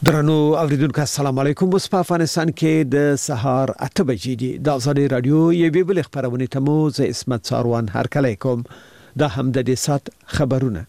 درنو اوریدونکو السلام علیکم. اوس په افغانستان کې د سهار 8 بجې دي. د ازادي رادیو یوې بل خبرونه ته مو زه اسمت ساروان هرکلی کوم. دا هم د دې سات خبرونه.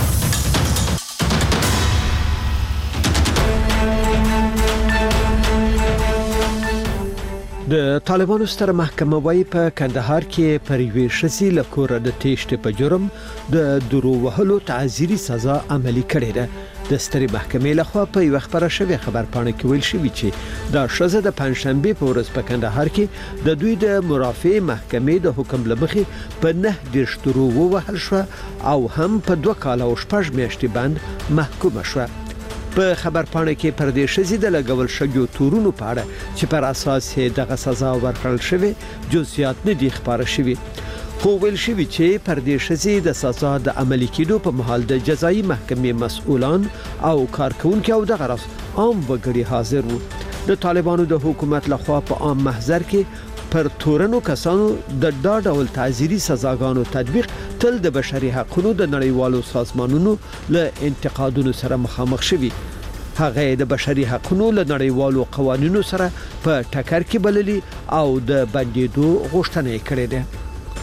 د طالبانو ستره محکمه وايي په کندهار کې پر یوې ښځې له کوره د تېښتې په جرم د درو وهلو تعزیري سزا عملي کړې ده. د سترې محکمې لخوا په یو خبره شوی خبرپاڼه کې ویل شوی چې دا ښځه د پنځشنبه په ورځ په کندهار کې د دوی د مرافع محکمې د حکم لمخې په 9 درو ووهل شو او هم په 2 کال او 6 میاشتې باندې محکومه شو. په خبرپاڼه کې پر دې ښځې د لګول شویو تورونو په اړه چې پر اساس یې دغه سزا ورکړل شوې جزئیات نه دي خبره شوي. خو ویل شوی چې پر دې ښځې د سزا د عملي کېدو په مهال د جزایي محکمې مسؤلان او کارکونکو او دغه راس عام وګړي حاضر وو. د طالبانو د حکومت لخوا په عام محضر کې پر تورنو کسانو د دا ډول تعزیري سزاګانو تطبیق تل د بشري حقوقو د نړیوالو سازمانونو له انتقادونو سره مخامخ شوي. هغه د بشري حقوقو له نړیوالو قوانینو سره په ټکر کې بللي او د بندیدو غوښتنه کړې ده.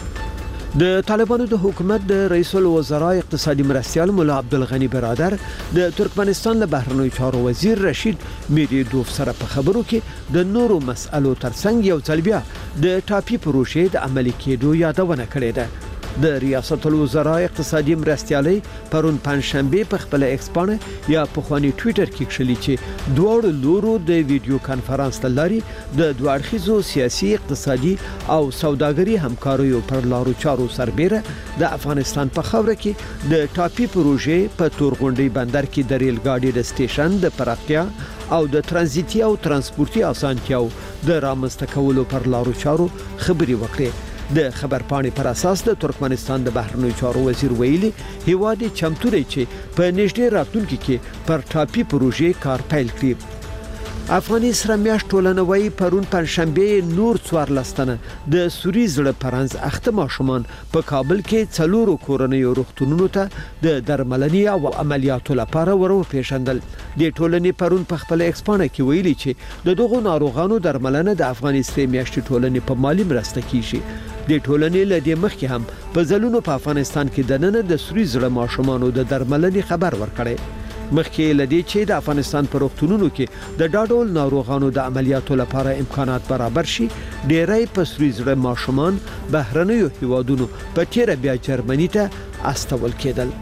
د طالبانو د حکومت د رئیس الوزرا اقتصادي مرستیال مولا عبدالغنی برادر د ترکمنستان له بهرنیو چارو وزیر رشید میریدوف سره په خبرو کې د نورو مسألو ترڅنګ یو ځل بیا د ټاپي پروژې د عملي کېدو یادونه کړې ده. د ریاست الوزرا اقتصادي مرستیالي پرون پنځشنبه په خپل ایکسپانه یا په خواني ټوئیټر کې کړلي چې دوه لورو د ویډیو کانفرنس لاري د دوه اړخیزو سیاسي اقتصادي او سوداګري همکاریو پر لارو چارو سربېره د افغانستان په خاوره کې د ټاپي پروژې په تورغونډي بندر کې د ریل ګاډي د سټیشن د پراختیا او د ترانزیتي او ترانسپورتي اسانتیاو د رامنځته کولو پر لارو چارو خبري وکړي. د خبرپاڼې پر اساس د ترکمنستان د بهرنیو چارو وزیر ویلي هیواد چمتو دی چې په نږدې راتلونکي کې پر ټاپي پروژې کار پیل کړي. افغاني سره میاشت ټولنوي پرون پنځشنبه نور 14 تنه د سوري زړه پرنز اخته ماشومان په کابل کې څلورو کورنیو روغتونونو ته د درملنې او عملیاتو لپاره ورو پیژندل. د ټولنې پرون په خپل ایکسپانه کې ویلي چې د دغو ناروغانو درملنه د افغاني سره میاشت ټولنې په مالی مرسته کیږي. د ټولنې له دې مخکې هم په ځلونو په افغانستان کې د نن د سوري زړه ماشومانو د درملنې خبر ورکړي. مخکې لدی چې د افغانستان پر وختونو کې د ډاډول ناروغانو د عملیاتو لپاره امکانات برابر شي، ډیری په سوري زړه ماشومان بهرنیو هیوادونو په تیر بیا جرمني ته استول کېدل.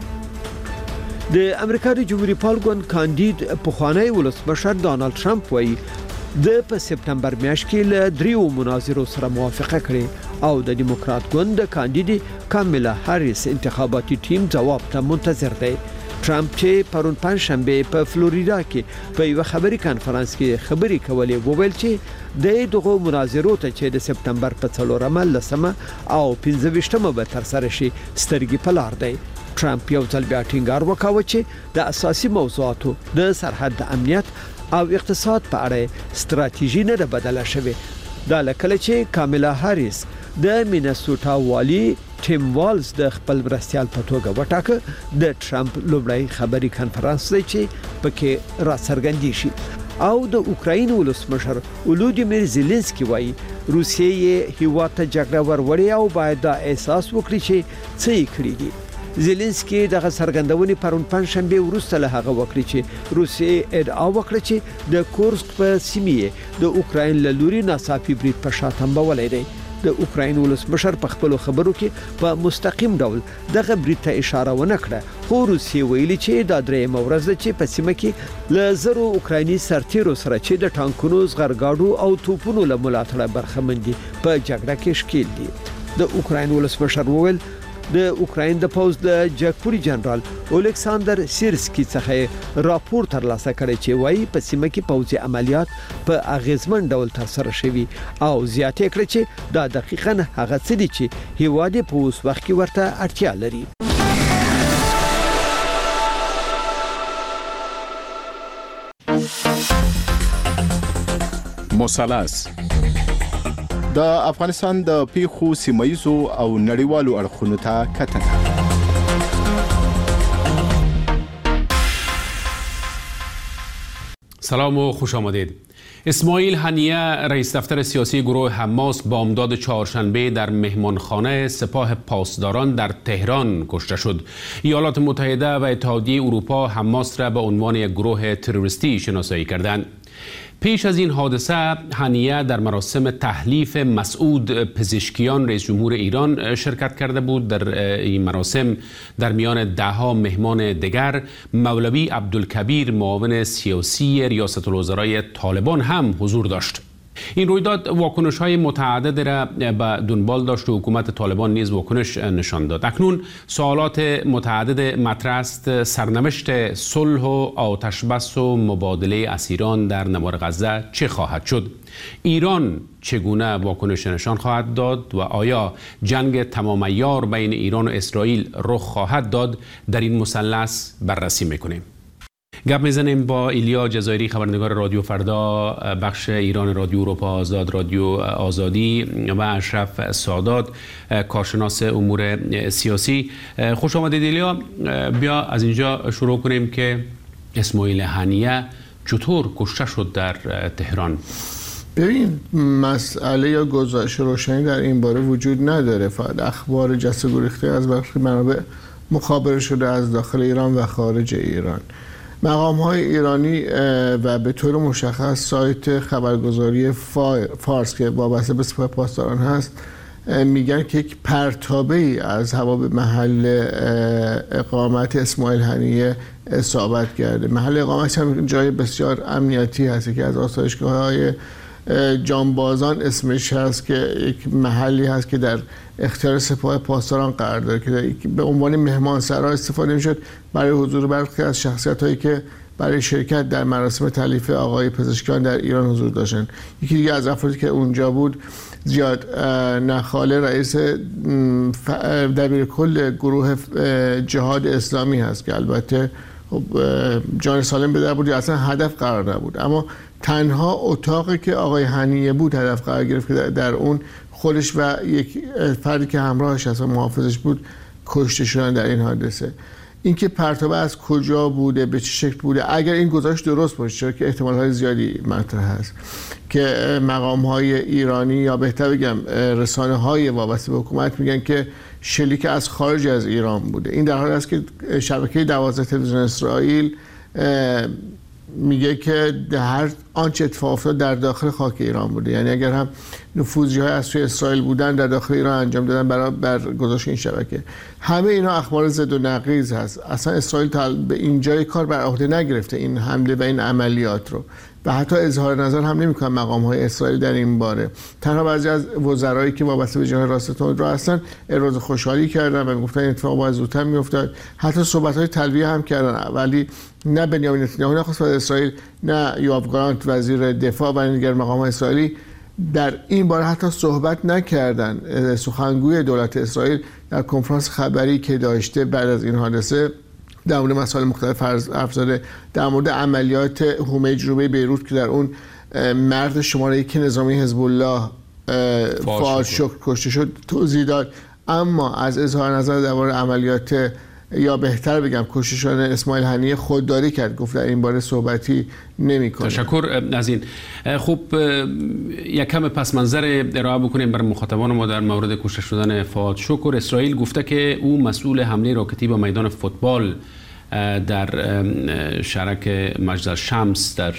د امریکا د جمهوریت پال ګوند کاندید پخوانی ولسمشر ډانلډ ټرمپ وایي د په سپتمبر میاشت کې له دریو مناظرو سره موافقه کړې او د دیموکرات ګوند د کاندید کاملا هاریس انتخاباتي ټیم جواب ته منتظر دی. ټرمپ چې پرون پنځشنبه په فلوریدا کې په یو خبري کانفرنس کې خبري کولې وویل چې د دغه مناظرو ته چې د سپتمبر په 14 او 15 به تر سره شي سترګې په لار دی. ټرمپ یو ځل بیا ټینګار وکاوه چې د اساسي موضوعاتو د سرحد د امنیت او اقتصاد په اړه ستراتیژي نه بدله شوه. دا لکه چې کاملا هاریس د مینسوټا والی ټیم والز د خپل مرستیال په توګه وټاکه د ټرمپ لومړی خبري کانفرنس دی چې پکې را څرګندې شي. او د اوکراین ولسمشر ولودیمیر زيلنسکي وایي روسیې هیواد ته جګړه وروړي او باید دا احساس وکړي چې څه یې کړی دي. زيلنسکي دغه څرګندونې پرون پنځشنبه وروسته له هغه وکړي چې روسیې ادعا وکړه چې د کورسک په سیمه د اوکراین له لوري ناڅاپي برید په شاتم بولای دی. د اوکراین ولسمشر په خپل خبرو کې په مستقیم ډول دغه برید ته اشاره ونه کړه، خو روسیې ویلي چې دا درېیم ورځ چې په سیمه کې له زرو اوکرایني سرتیرو سره چې د ټانکونو زغرګاډو او توپونو له ملاتړه برخمن دي په جګړه کې شکیل دي. د اوکراین ولسمشر وویل د اوکراین د پوز د جګپوري جنرال الیکساندر سیرسکي څخه راپور ترلاسه کړی چې وایي په سیمه کې پوځي عملیات په اغیزمن ډول ترسره شوي او زیاتې کړی چې دا دقیقاً هغه څه دي چې هیواد په اوس وخت کې ورته اړتیا لري. مثلث د افغانستان د پیښو سیمایزو او نړیوالو اړخونو ته کتنه. سلام و خوش آمدید. اسماعیل هنیه رئیس دفتر سیاسی گروه حماس بامداد چهارشنبه در مهمانخانه سپاه پاسداران در تهران کشته شد. ایالات متحده و اتحادیه اروپا حماس را به عنوان یک گروه تروریستی شناسایی کردند. پیش از این حادثه هنیه در مراسم تحلیف مسعود پزشکیان رئیس جمهور ایران شرکت کرده بود. در این مراسم در میان دهها مهمان دیگر مولوی عبدالکبیر معاون سیاسی ریاست الوزرای طالبان هم حضور داشت. این رویداد واکنش‌های متعدد را به دنبال داشت و حکومت طالبان نیز واکنش نشان داد. اکنون سوالات متعدد مطرح است: سرنوشت صلح و آتشبس و مبادله اسیران در نوار غزه چه خواهد شد؟ ایران چگونه واکنش نشان خواهد داد و آیا جنگ تمام عیار بین ایران و اسرائیل رخ خواهد داد؟ در این مثلث بررسی می‌کنیم. گپ میزنیم با ایلیا جزایری، خبرنگار رادیو فردا، بخش ایران رادیو اروپا آزاد، رادیو آزادی، و اشرف سادات، کارشناس امور سیاسی. خوش آمدید ایلیا. بیا از اینجا شروع کنیم که اسماعیل هنیه چطور کشته شد در تهران؟ ببین، مسئله یا گزارش روشنی در این باره وجود نداره. فقط اخبار جسته گریخته از برخی منابع مخابره شده از داخل ایران و خارج ایران. مقام‌های ایرانی و به طور مشخص سایت خبرگزاری فارس که وابسته به سپاه پاسداران هست میگن که یک پرتابه‌ای از هوا به محل اقامت اسماعیل هنیه اصابت کرده. محل اقامت هم جای بسیار امنیتی هست که از آسایشگاه‌های جانبازان اسمش هست، که یک محلی هست که در اختیار سپاه پاسداران قرار داره که به عنوان مهمانسرا استفاده میشد برای حضور برخی از شخصیت‌هایی که برای شرکت در مراسم تحلیف آقای پزشکیان در ایران حضور داشتن. یکی دیگه از افرادی که اونجا بود زیاد نخاله، رئیس دبیرکل گروه جهاد اسلامی هست که البته جان سالم به در بود، اصلا هدف قرار نبود، اما تنها اتاقی که آقای هنیه بود هدف قرار گرفت که در اون خودش و یک فردی که همراهش هست و محافظش بود کشته شدن در این حادثه. اینکه پرتابه از کجا بوده، به چه شکل بوده، اگر این گزارش درست باشه، چرا که احتمال‌های زیادی مطرح هست که مقام‌های ایرانی یا بهتر بگم رسانه‌های وابسته به حکومت میگن که شلیک از خارج از ایران بوده. این در حالی است که شبکه 12 تلویزیون اسرائیل میگه که هر آنچه اتفاق افتاد در داخل خاک ایران بوده. یعنی اگر هم نفوذی‌های از سوی اسرائیل بودن در داخل ایران انجام دادن بر گزارش این شبکه. همه اینا اخبار ضد و نقیض هست. اصلا اسرائیل به اینجای کار بر عهده نگرفته این حمله و این عملیات رو و حتی اظهار نظر هم نمی‌کنن مقام‌های اسرائیل در این باره. تنها بعضی از وزرایی که وابسته به جناح راستون را هستن ابراز خوشحالی کردن و گفتن این اتفاق باید زودتر می‌افتاد. حتی صحبت‌های تلویح هم کردن، ولی نه بنیامین نتانیاهو نخست وزیر اسرائیل، نه یوآف گالانت وزیر دفاع و دیگر مقام‌های اسرائیلی در این باره حتی صحبت نکردن. سخنگوی دولت اسرائیل در کنفرانس خبری که داشته بعد از این حادثه در مورد مسائل مختلف حرف زده، در مورد عملیات حومه جنوبی بیروت که در اون مرد شماره 1 نظامی حزب الله فؤاد شکر کشته شد توضیح داد، اما از اظهار نظر درباره عملیات یا بهتر بگم کشته شدن اسماعیل هنیه خودداری کرد، گفت در این باره صحبتی نمی‌کنه. تشکر از این. خب یک کم پس منظر ارائه بکنیم برای مخاطبان ما در مورد کشته شدن فؤاد شکر. اسرائیل گفته که او مسئول حمله راکتی به میدان فوتبال در شرک مجد شمس در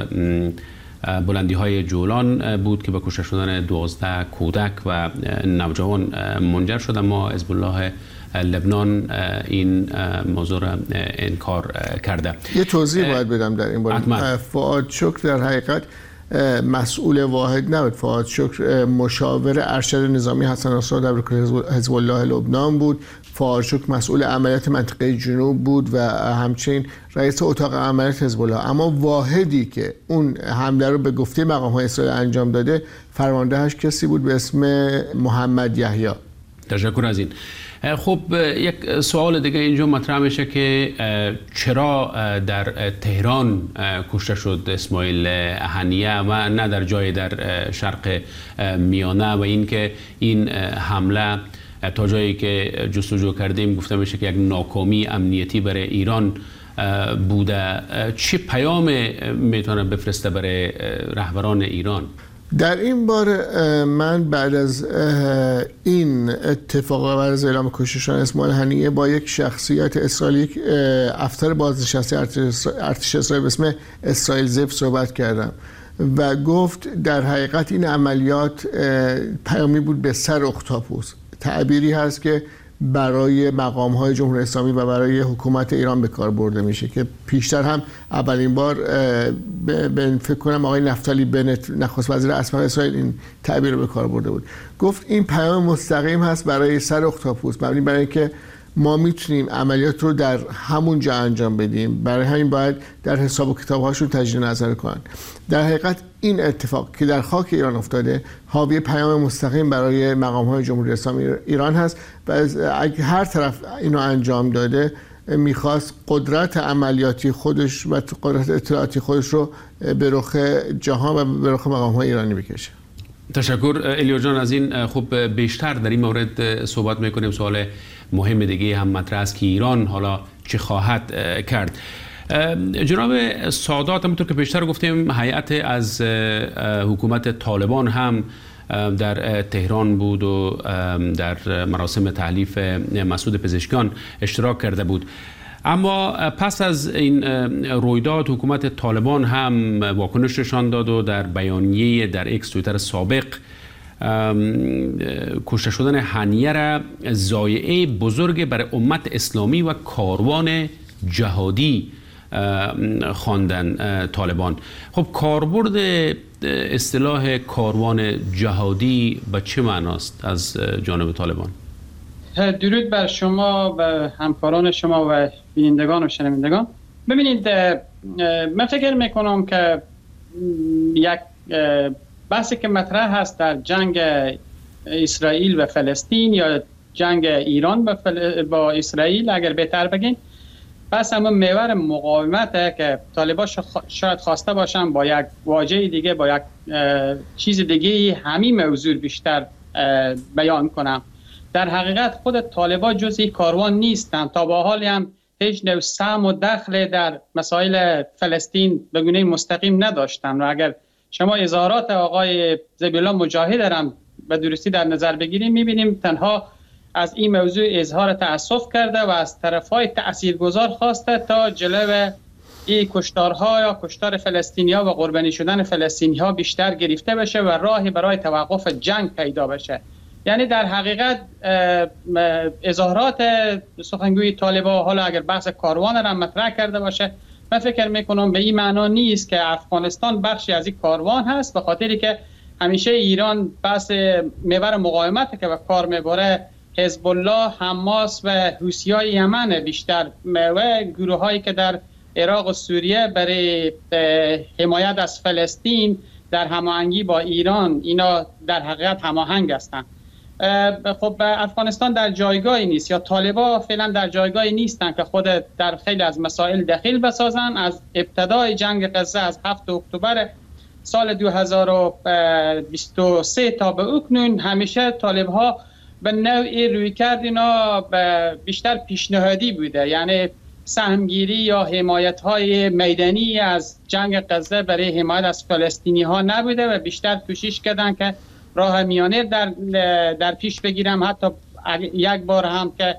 بلندی‌های جولان بود که به کشته شدن 12 کودک و نوجوان منجر شد، اما حزب الله لبنان این موضوع را انکار کرده. یه توضیح باید بدم در این باره. فؤاد شکر در حقیقت مسئول واحد نبود. فؤاد شکر مشاور ارشد نظامی حسن نصرالله در دبیرکل حزب الله لبنان بود. فؤاد شکر مسئول عملیات منطقه جنوب بود و همچنین رئیس اتاق عملیات حزب الله. اما واحدی که اون حمله رو به گفته مقام‌های اسرائیل انجام داده فرماندهش کسی بود به اسم محمد یحیی. تشکر از این. خب یک سوال دیگه اینجا مطرح میشه که چرا در تهران کشته شد اسماعیل هنیه و نه در جای در شرق میانه، و اینکه این حمله تا جایی که جستجو کردیم گفته میشه که یک ناکامی امنیتی برای ایران بوده، چه پیام میتونه بفرسته برای رهبران ایران؟ در این باره من بعد از این اتفاق و بعد از اعلام کشتشان اسماعیل هنیه با یک شخصیت اسرائیلی، یک افسر بازنشسته ارتش اسرائیل به اسم اسرائیل زیف صحبت کردم و گفت در حقیقت این عملیات پیامی بود به سر اختاپوس. تعبیری هست که برای مقام‌های جمهوری اسلامی و برای حکومت ایران به کار برده میشه که پیشتر هم اولین بار فکر کنم آقای نفتالی بنت نخست وزیر اسبق اسرائیل این تعبیر رو به کار برده بود. گفت این پیام مستقیم هست برای سر اختاپوس، مبنی برای اینکه ما میتونیم عملیات رو در همون جا انجام بدیم، برای همین باید در حساب و کتاب‌هاشون تجدید نظر کنن. در حقیقت این اتفاق که در خاک ایران افتاده حاوی پیام مستقیم برای مقام‌های جمهوری اسلامی ایران هست و اگه هر طرف اینو انجام داده میخواست قدرت عملیاتی خودش و قدرت اطلاعاتی خودش رو به رخ جهان و به رخ مقام‌های ایرانی بکشه. تشکر الیاس جان از این. خب بیشتر در این مورد صحبت میکنیم. سوال مهم دیگه هم مطرح است که ایران حالا چه خواهد کرد. جناب سادات، همونطور که بیشتر گفتیم هیئت از حکومت طالبان هم در تهران بود و در مراسم تحلیف مسعود پزشکیان اشتراک کرده بود. اما پس از این رویداد حکومت طالبان هم واکنش نشان داد و در بیانیه در اکس توییتر سابق کشته شدن هنیه را ضایعه بزرگ برای امت اسلامی و کاروان جهادی خواندن طالبان. خب کاربرد اصطلاح کاروان جهادی به چه معناست از جانب طالبان؟ درود بر شما و همکاران شما و بینندگان و شنوندگان. ببینید، من فکر میکنم که یک بحثی که مطرح هست در جنگ اسرائیل و فلسطین یا جنگ ایران با اسرائیل، اگر بهتر بگین، بس همون محور مقاومته که طالبان شاید خواسته باشن با یک واژه دیگه، با یک چیز دیگه همین موضوع بیشتر بیان کنم. در حقیقت خود طالبان جزئی کاروان نیستن، تا به حال هم هیچ نوع سهم و دخل در مسائل فلسطین به گونه مستقیم نداشتن و اگر شما اظهارات آقای ذبیح الله مجاهد هم به درستی در نظر بگیریم میبینیم تنها از این موضوع اظهار تأسف کرده و از طرفهای تأثیرگذار خواسته تا جلو این کشتارها یا کشتار فلسطینی‌ها و قربانی شدن فلسطینی‌ها بیشتر گرفته بشه و راهی برای توقف جنگ پیدا بشه. یعنی در حقیقت اظهارات سخنگوی طالبان، حالا اگر بحث کاروان را مطرح کرده باشه، من فکر میکنم به این معنا نیست که افغانستان بخشی از این کاروان هست، به خاطری که همیشه ایران بحث محور مقاومت که به کار میبره حزب الله، حماس و حوثی‌های یمن بیشتر و گروه‌هایی که در عراق و سوریه برای حمایت از فلسطین در هماهنگی با ایران اینا در حقیقت هماهنگ هستند. خب افغانستان در جایگاهی نیست یا طالبان فعلا در جایگاهی نیستن که خود در خیلی از مسائل دخیل بسازن. از ابتدای جنگ غزه از 7 اکتبر سال 2023 تا به اکنون همیشه طالب‌ها به نوعی رویکرد اینا بیشتر پیشنهادی بوده، یعنی سهمگیری یا حمایت‌های میدانی از جنگ غزه برای حمایت از فلسطینی‌ها نبوده و بیشتر کوشش کردن که راه میانه در پیش بگیرم. حتی یک بار هم که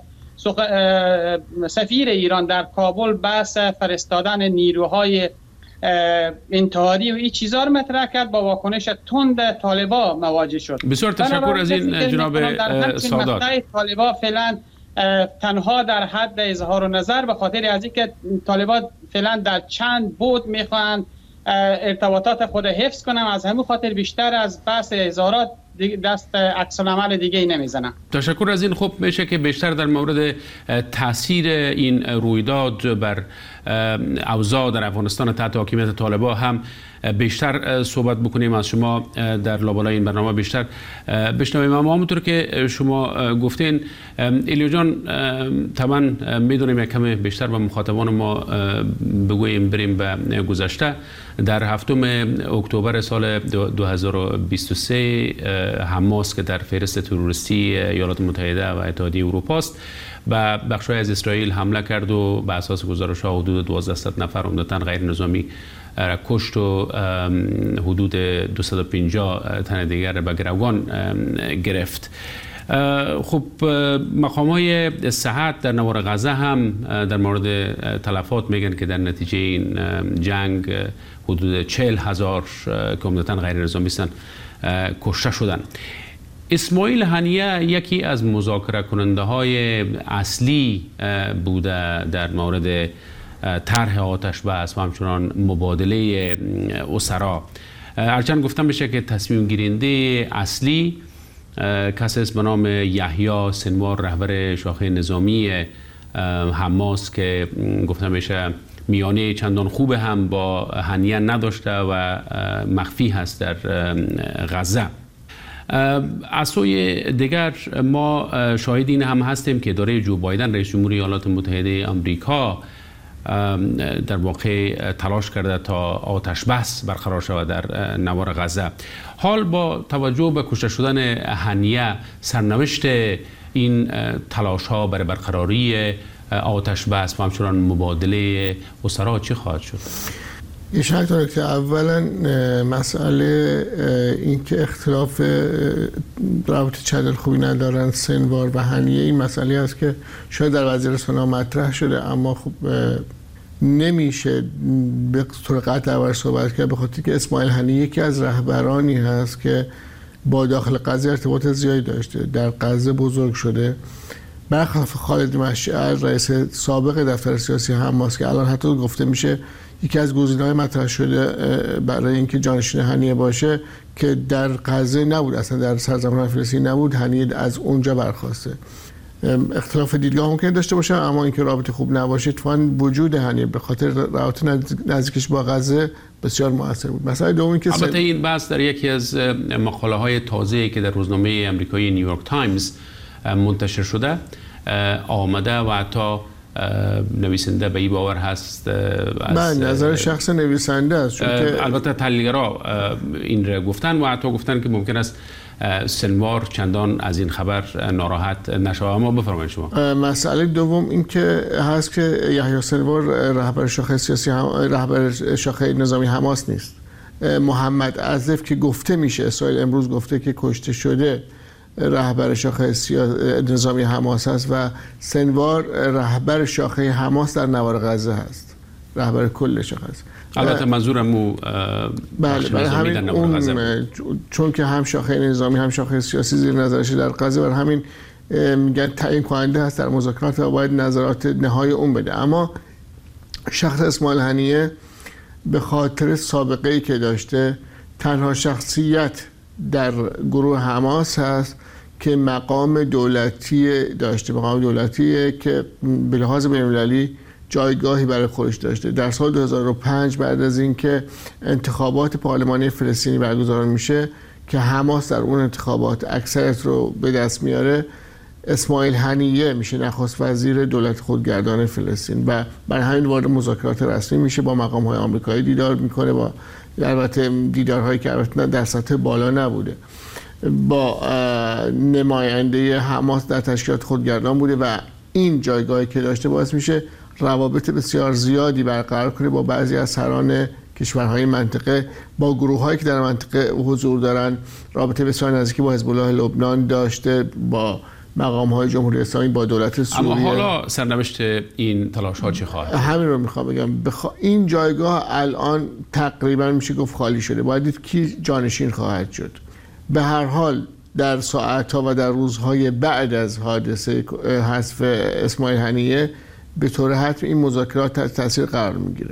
سفیر ایران در کابل بحث فرستادن نیروهای انتحاری و این چیزا رو مطرح کرد، با واکنش تند طالبان مواجه شد. بسیار تشکر از این جناب سادات. طالبان فعلا تنها در حد اظهار نظر، به خاطر از اینکه طالبان فعلا در چند بود میخوان ارتباطات خود حفظ کنم، از همون خاطر بیشتر از بحث اظهارات دست عکس العمل دیگه ای نمیزنم. تشکر از این. خب میشه که بیشتر در مورد تاثیر این رویداد بر اوضاع در افغانستان تحت حاکمیت طالبان هم بیشتر صحبت بکنیم. از شما در لابلای این برنامه بیشتر بشنویم. اما همونطور که شما گفتین الیاس جان، طبعا میدونیم یک کمی بیشتر به مخاطبان ما بگوییم بریم به گذشته. در 7 اکتبر سال 2023 حماس که در فهرست تروریستی ایالات متحده و اتحادیه اروپا است و بخش‌های از اسرائیل حمله کرد و به اساس گزارش‌ها حدود 1200 نفر عمدتاً غیر نظامی کشت و حدود 250 تن دیگر به گروگان گرفت. خب مقام‌های صحت در نوار غزه هم در مورد تلفات میگن که در نتیجه این جنگ حدود 40,000 که عمدتاً غیر نظامی هستند کشته شدند. اسماعیل هنیه یکی از مذاکره کننده های اصلی بوده در مورد طرح آتش بس و همچنان مبادله اسرا. هرچند گفتم بشه که تصمیم گیرنده اصلی کسی است به نام یحیی سنوار، رهبر شاخه نظامی حماس که گفتم بشه میانه چندان خوب هم با هنیه نداشته و مخفی هست در غزه. از سوی دیگر ما شاهد این هم هستیم که اداره جو بایدن رئیس جمهور ایالات متحده آمریکا در واقع تلاش کرده تا آتش بس برقرار شود در نوار غزه. حال با توجه به کشته شدن هنیه سرنوشت این تلاش ها برای برقراری آتش بس و همچنان مبادله اسرا چی خواهد شد؟ یه چند تا نکته. اولا مسئله این که اختلاف رابطه چندان خوبی ندارن سنوار و هنیه، این مسئله است که شاید در وزیرستان مطرح شده اما خب نمیشه به طور قطع دربارش صحبت کرد، به خاطر که اسماعیل هنیه یکی از رهبرانی هست که با داخل غزه ارتباط زیادی داشته، در غزه بزرگ شده، برخلاف خالد مشعل رئیس سابق دفتر سیاسی حماس که الان حتی گفته میشه یکی از گزینه‌های مطرح شده برای اینکه جانشین هنیه باشه که در غزه نبود، اصلا در سرزمین فلسطین نبود، هنیه از اونجا برخواسته. اختلاف دیدگاه ممکن داشته باشه اما اینکه رابطه خوب نباشه، اتفاقاً وجود هنیه به خاطر رابطه نزدیکش با غزه بسیار مؤثر بود. مثلا دومی که البته این بحث در یکی از مقاله‌های تازه‌ای که در روزنامه آمریکایی نیویورک تایمز منتشر شده آمده و حتی نویسنده به این باور هست از نظر شخص نویسنده است، چون که البته تحلیلگرا این را گفتن و حتی گفتن که ممکن است سنوار چندان از این خبر ناراحت نشود. اما بفرمایید شما. مسئله دوم این که هست که یحیی سنوار رهبر شاخه سیاسی رهبر شاخه نظامی حماس نیست. محمد عزف که گفته میشه اسرائیل امروز گفته که کشته شده رهبر شاخه نظامی حماس هست و سنوار رهبر شاخه حماس در نوار غزه هست، رهبر کل شاخه است. البته منظورم بله همین اون چون که هم شاخه نظامی هم شاخه سیاسی زیر نظرش در غزه، برای همین میگن تعیین کننده هست در مذاکرات و باید نظرات نهایی اون بده. اما شخص اسماعیل هنیه به خاطر سابقه‌ای که داشته تنها شخصیت در گروه حماس هست که مقام دولتی داشته، مقام دولتی که به لحاظ بین‌المللی جایگاهی برای خودش داشته. در سال 2005 بعد از اینکه انتخابات پارلمانی فلسطینی برگزار میشه که حماس در اون انتخابات اکثریت رو به دست میاره، اسماعیل هنیه میشه نخست وزیر دولت خودگردان فلسطین و برای همین وارد مذاکرات رسمی میشه، با مقام‌های آمریکایی دیدار میکنه، با البته دیدارهایی که البته در سطح بالا نبوده، با نماینده حماس در تشکیلات خودگردان بوده و این جایگاهی که داشته باعث میشه روابط بسیار زیادی برقرار کنه با بعضی از سران کشورهای منطقه، با گروه‌هایی که در منطقه حضور دارن، رابطه بسیار نزدیکی با حزب الله لبنان داشته، با مقام‌های جمهوری اسلامی، با دولت سوریه. اما حالا سرنوشت این تلاش‌ها چه خواهد؟ همین رو میخوام بگم. این جایگاه الان تقریبا میشه گفت خالی شده. باید دید کی جانشین خواهد شد. به هر حال در ساعت‌ها و در روزهای بعد از حادثه حذف اسماعیل هنیه به طور حتم این مذاکرات تحت تاثیر قرار میگیره.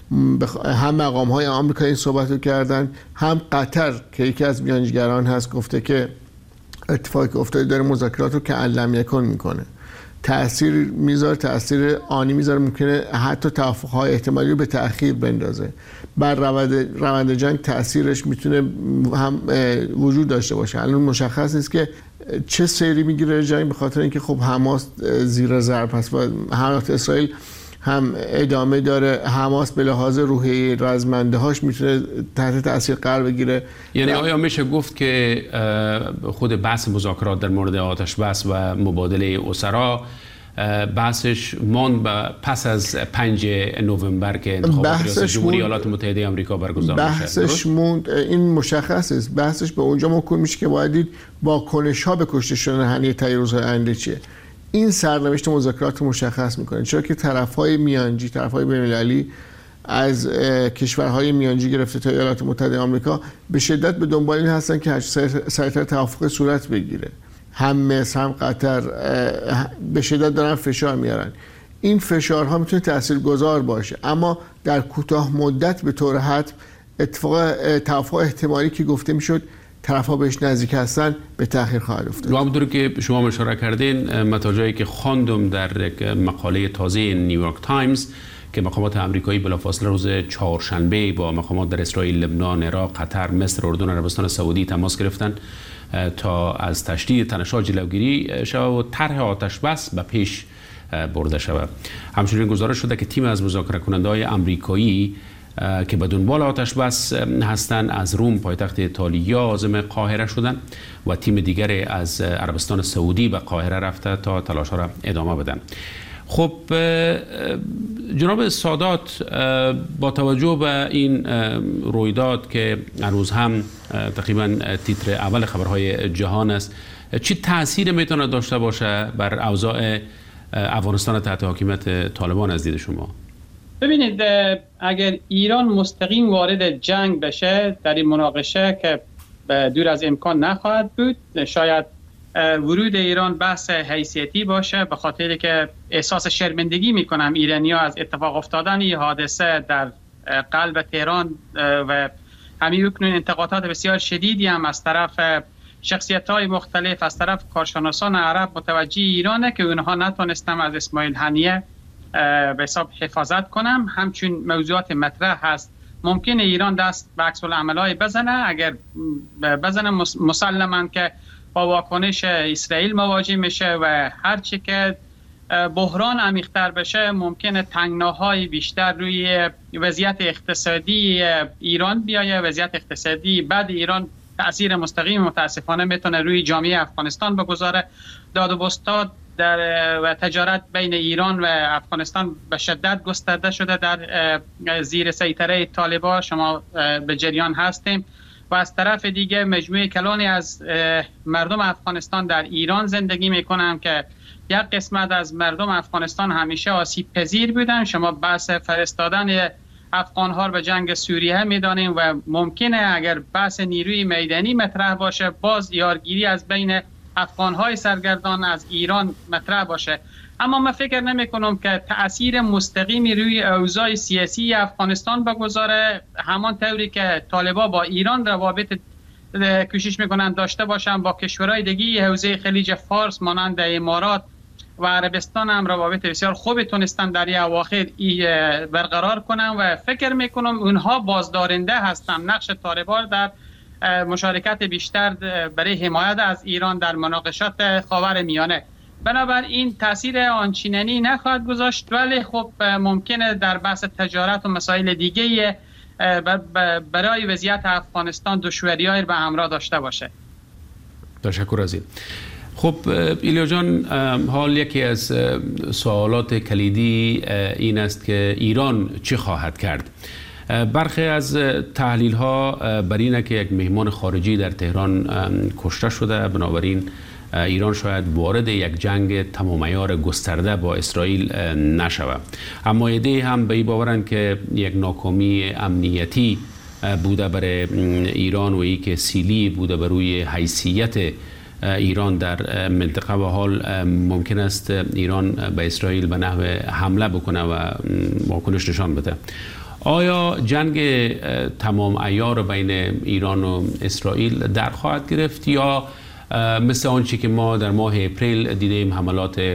هم مقام‌های آمریکا این صحبت رو کردن، هم قطر که یکی از میانجیگران هست گفته که اتفاقی که افتاده داره مذاکرات رو که علم یکن میکنه، تأثیر میذاره، تأثیر آنی میذاره، ممکنه حتی توافق‌های احتمالی رو به تأخیر بندازه. بر روند جنگ تأثیرش میتونه هم وجود داشته باشه. الان مشخص نیست که چه سیری میگیره جنگ، به خاطر اینکه خب حماس زیر ضرب هست و حملات اسرائیل هم ادامه داره. حماس به لحاظ روحی رزمنده هاش میتونه تحت تاثیر قرار بگیره. یعنی آیا میشه گفت که خود بحث مذاکرات در مورد آتش بس و مبادله اسرا بحثش ماند پس از 5 نوامبر که انتخابات ریاست جمهوری ایالات متحده آمریکا برگزار میشه؟ بحثش موند. این مشخص است. بحثش به اونجا موکول میشه که باید دید واکنش ها به کشته شدن هنیه طی روزهای آینده چیه. این سرنوشت مذاکرات رو مشخص میکنه، چرا که طرفهای میانجی، طرفهای بین‌المللی از کشورهای میانجی گرفته تا ایالات متحده آمریکا به شدت به دنبال این هستن که سریعتر توافق صورت بگیره. هم مصر هم قطر به شدت دارن فشار میارن. این فشارها میتونه تاثیرگذار باشه، اما در کوتاه مدت به طور حتم توافق احتمالی که گفته میشد طرف‌ها بهش نزدیک هستن به تأخیر خواهد افتاد. همونطور که شما اشاره کردین، متوجهی که خواندم در یک مقاله تازه نیویورک تایمز که مقامات آمریکایی بلافاصله روز چهارشنبه با مقامات در اسرائیل، لبنان، عراق، قطر، مصر، اردن و عربستان سعودی تماس گرفتند تا از تشدید تنش‌ها جلوگیری شود و طرح آتش بس به پیش برده شود. همچنین گزارش شده که تیم از مذاکره کننده‌های آمریکایی که به دنبال آتش بس هستند از روم پایتخت ایتالیا عازم قاهره شدند و تیم دیگری از عربستان سعودی به قاهره رفته تا تلاش‌ها را ادامه بدن. خب جناب سادات، با توجه به این رویداد که هنوز هم تقریبا تیتر اول خبرهای جهان است، چه تأثیر میتونه داشته باشه بر اوضاع افغانستان تحت حاکمیت طالبان از دید شما؟ ببینید، اگر ایران مستقیم وارد جنگ بشه در این مناقشه که دور از امکان نخواهد بود، شاید ورود ایران بحث حیثیتی باشه، به خاطر که احساس شرمندگی میکنم ایرانی‌ها از اتفاق افتادن این حادثه در قلب تهران و همین اکنون انتقادات بسیار شدیدی هم از طرف شخصیت‌های مختلف، از طرف کارشناسان عرب متوجه ایرانه که اونها نتونستن از اسماعیل هنیه به حساب حفاظت کنم. همچون موضوعات مطرح هست. ممکنه ایران دست به عکس العمل‌های بزنه. اگر بزنه مسلماً که با واکنش اسرائیل مواجه میشه و هرچی که بحران عمیق‌تر بشه ممکنه تنگناهای بیشتر روی وضعیت اقتصادی ایران بیایه. وضعیت اقتصادی بعد ایران تأثیر مستقیم متاسفانه میتونه روی جامعه افغانستان بگذاره. داد و بستاد و تجارت بین ایران و افغانستان به شدت گسترده شده در زیر سیطره طالبان. شما به جریان هستیم. و از طرف دیگه مجموعه کلانی از مردم افغانستان در ایران زندگی میکنن که یک قسمت از مردم افغانستان همیشه آسیب پذیر بودن. شما بحث فرستادن افغان‌ها به جنگ سوریه میدانیم و ممکنه اگر بحث نیروی میدانی مطرح باشه باز یارگیری از بین افغان‌های سرگردان از ایران مطرح باشه. اما من فکر نمی کنم که تأثیر مستقیمی روی اوضاع سیاسی افغانستان بگذاره، همان طوری که طالبان با ایران روابط کوشش میکنن داشته باشن، با کشورهای دیگه حوزه خلیج فارس مانند امارات و عربستان هم روابط بسیار خوبی تونستن در این اواخر برقرار کنن و فکر میکنم اونها بازدارنده هستن نقش طالبان در مشارکت بیشتر برای حمایت از ایران در مناقشات خاورمیانه. بنابراین تاثیر آنچنانی نخواهد گذاشت، ولی خب ممکنه در بحث تجارت و مسائل دیگه برای وضعیت افغانستان دشواری‌هایی به همراه داشته باشه. تشکر از این. خب ایلیا جان، حال یکی از سوالات کلیدی این است که ایران چه خواهد کرد؟ برخی از تحلیل ها بر اینه که یک مهمان خارجی در تهران کشته شده، بنابراین ایران شاید وارد یک جنگ تمام عیار گسترده با اسرائیل نشود. اما ایده هم به این باورند که یک ناکامی امنیتی بوده برای ایران و ای که سیلی بوده بر روی حیثیت ایران در منطقه و حال ممکن است ایران به اسرائیل به نحو حمله بکنه و واکنش نشان بده. آیا جنگ تمام عیار بین ایران و اسرائیل در خواهد گرفت یا مثل آنچه که ما در ماه اپریل دیدیم حملات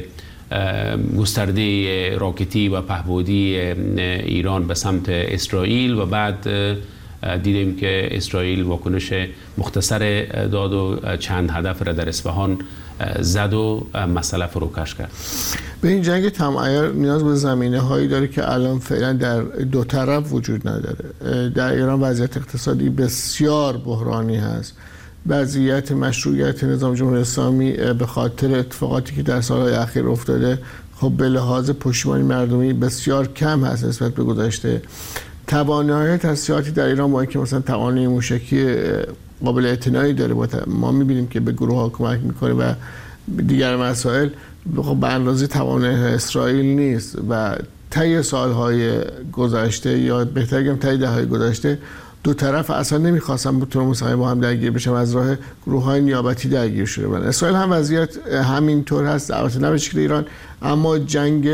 گسترده راکتی و پهپادی ایران به سمت اسرائیل و بعد دیدیم که اسرائیل واکنش مختصر داد و چند هدف را در اصفهان زد و مسئله فروکش کرد. به این جنگ تمام عیار نیاز به زمینه هایی داره که الان فعلا در دو طرف وجود نداره. در ایران وضعیت اقتصادی بسیار بحرانی هست. وضعیت مشروعیت نظام جمهوری اسلامی به خاطر اتفاقاتی که در سالهای اخیر افتاده خب به لحاظ پشتیبانی مردمی بسیار کم هست نسبت به گذشته. توانایی تسلیحاتی در ایران با اینکه مثلا توانایی موشکی قابل اعتنایی داره، ما می‌بینیم که به گروه ها کمک میکنه و دیگر مسائل خب به اندازه توانایی اسرائیل نیست و طی سالهای گذشته یا بهتر بگم طی دهه‌های گذشته دو طرف اصلا نمیخواستن به طور مستقیم با هم درگیر بشن، از راه گروه‌های نیابتی درگیر شده بودن. اسرائیل هم وضعیت همینطور هست، البته نه به شکل ایران، اما جنگ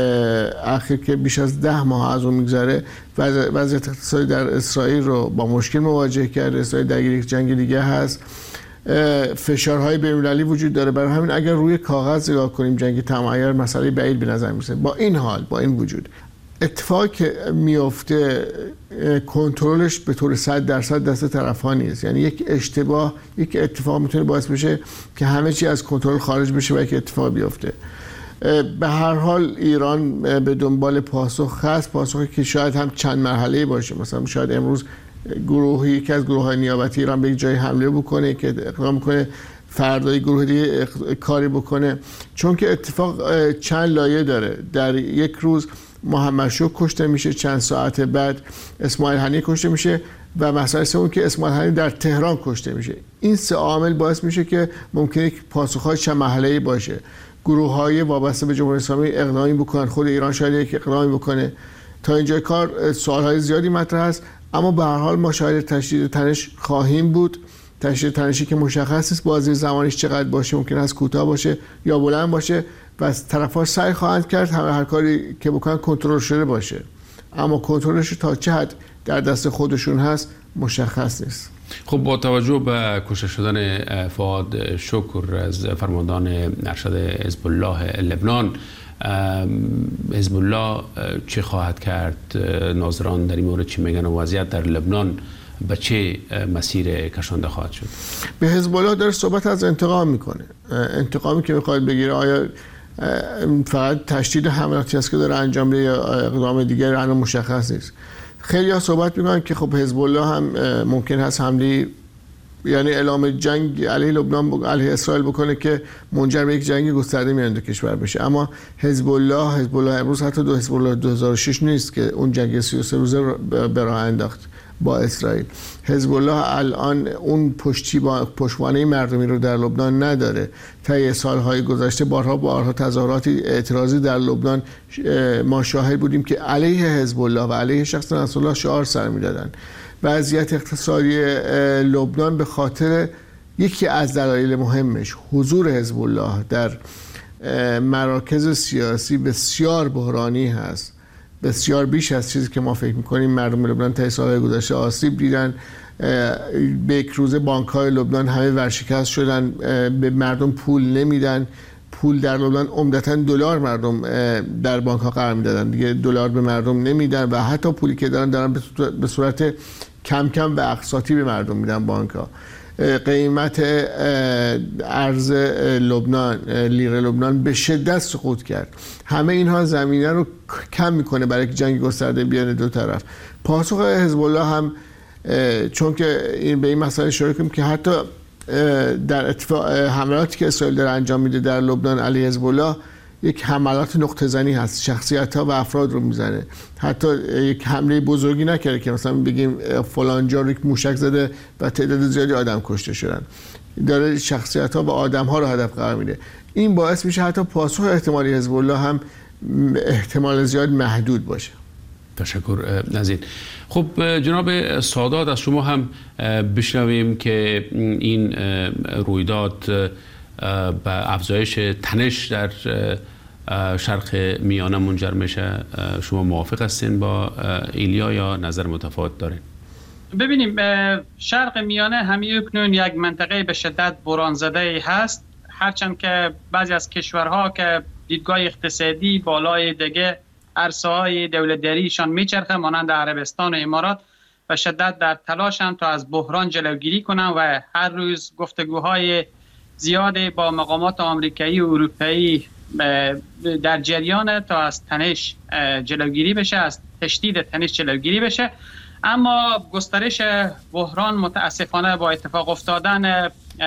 اخیر که بیش از 10 ماه از اون میگذره وضعیت اقتصادی در اسرائیل رو با مشکل مواجه کرده. اسرائیل درگیر یک جنگ دیگه هست، فشارهای بین‌المللی وجود داره. برای همین اگر روی کاغذ نگاه کنیم جنگ تمام عیار مسئله بعید به نظر میرسه. با این حال، با این وجود، اتفاقی که میفته کنترلش به طور 100% دست طرف‌ها نیست. یعنی یک اشتباه، یک اتفاق میتونه باعث بشه که همه چی از کنترل خارج بشه و یک اتفاق بیفته. به هر حال ایران به دنبال پاسخ هست، پاسخی که شاید هم چند مرحله‌ای باشه. مثلا شاید امروز یکی از گروه‌های نیابتی ایران به یک جای حمله بکنه که اقدام کنه، فردای گروه دیگه کاری بکنه، چون که اتفاق چند لایه داره. در یک روز محمد شکر کشته میشه، چند ساعت بعد اسماعیل هنیه کشته میشه و مسئله سوم که اسماعیل هنیه در تهران کشته میشه. این سه عامل باعث میشه که ممکنه یک پاسخ‌های چند مرحله‌ای باشه. گروه‌های وابسته به جمهوری اسلامی اقدامی بکنن، خود ایران شاید یک اقدامی بکنه. تا اینجای کار سوال‌های زیادی مطرح است، اما به هر حال ما شاید تشدید تنش خواهیم بود. تشدید تنشی که مشخص است بازی زمانش چقدر باشه، ممکن است کوتاه باشه یا بلند باشه و از طرف‌ها سعی خواهند کرد هر کاری که بکنن کنترل شده باشه، اما کنترلش تا چه حد در دست خودشون هست مشخص نیست. خب با توجه به کشته شدن فؤاد شکر از فرماندار ارشد حزب الله لبنان، حزب الله چه خواهد کرد؟ ناظران در این مورد چی میگن و وضعیت در لبنان به چه مسیر کشانده خواهد شد؟ به حزب الله داره صحبت از انتقام میکنه. انتقامی که میخواد بگیره آیا فقط تشدید حملاتی است که داره انجام میده یا اقدام دیگری الان مشخص نیست. خیلی ها صحبت میکنن که خب حزب الله هم ممکن هست حمله، یعنی اعلام جنگ علیه لبنان علیه اسرائیل بکنه که منجر به یک جنگ گسترده میان دو کشور بشه. اما حزب الله امروز حتی حزب الله 2006 نیست که اون جنگ 33 روزه به راه انداخت با اسرائیل. حزب الله الان اون پشتوانه مردمی رو در لبنان نداره. طی سالهای گذشته بارها تظاهرات اعتراضی در لبنان ما شاهد بودیم که علیه حزب الله و علیه شخص نصرالله شعار سر میدادن. وضعیت اقتصادی لبنان به خاطر یکی از دلایل مهمش حضور حزب الله در مراکز سیاسی بسیار بحرانی هست، بسیار بیش از چیزی که ما فکر می‌کنیم. مردم لبنان طی سال‌های گذشته آسیب دیدن. به یک روزه بانک‌های لبنان همه ورشکست شدن، به مردم پول نمیدن. پول در لبنان عمدتاً دلار مردم در بانک‌ها قرار میدادن، دیگه دلار به مردم نمیدن و حتی پولی که دارن به صورت کم کم و اقساطی به مردم میدن بانک‌ها. قیمت ارز لبنان، لیره لبنان به شدت سقوط کرد. همه اینها زمینه رو کم میکنه برای که جنگ گسترده بیان دو طرف. پاسخ حزب الله هم چون که به این مسئله اشاره کنیم که حتی در حملاتی که اسرائیل داره انجام میده در لبنان علیه حزب الله یک حملات نقطه زنی هست، شخصیت‌ها و افراد رو میزنه. حتی یک حمله بزرگی نکرده که مثلا بگیم فلان جا یک موشک زده و تعداد زیادی آدم کشته شدن. داره شخصیت‌ها و آدم‌ها رو هدف قرار میده. این باعث میشه حتی پاسخ احتمالی حزب الله هم احتمال زیاد محدود باشه. تشکر از این. خب جناب سادات، از شما هم بشنویم که این رویداد به افزایش تنش در شرق میانه منجر میشه. شما موافق هستین با ایلیا یا نظر متفاوت دارین؟ ببینیم، شرق میانه همی اکنون یک منطقه به شدت بحران زده هست، هرچند که بعضی از کشورها که دیدگاه اقتصادی بالای دیگه عرصه‌های دولت‌داریشان میچرخه، مانند عربستان و امارات، و شدت در تلاشن تا از بحران جلوگیری کنن و هر روز گفتگوهای زیادی با مقامات آمریکایی و اروپایی در جریان تا از تنش جلوگیری بشه، از تشدید تنش جلوگیری بشه. اما گسترش بحران متاسفانه با اتفاق افتادن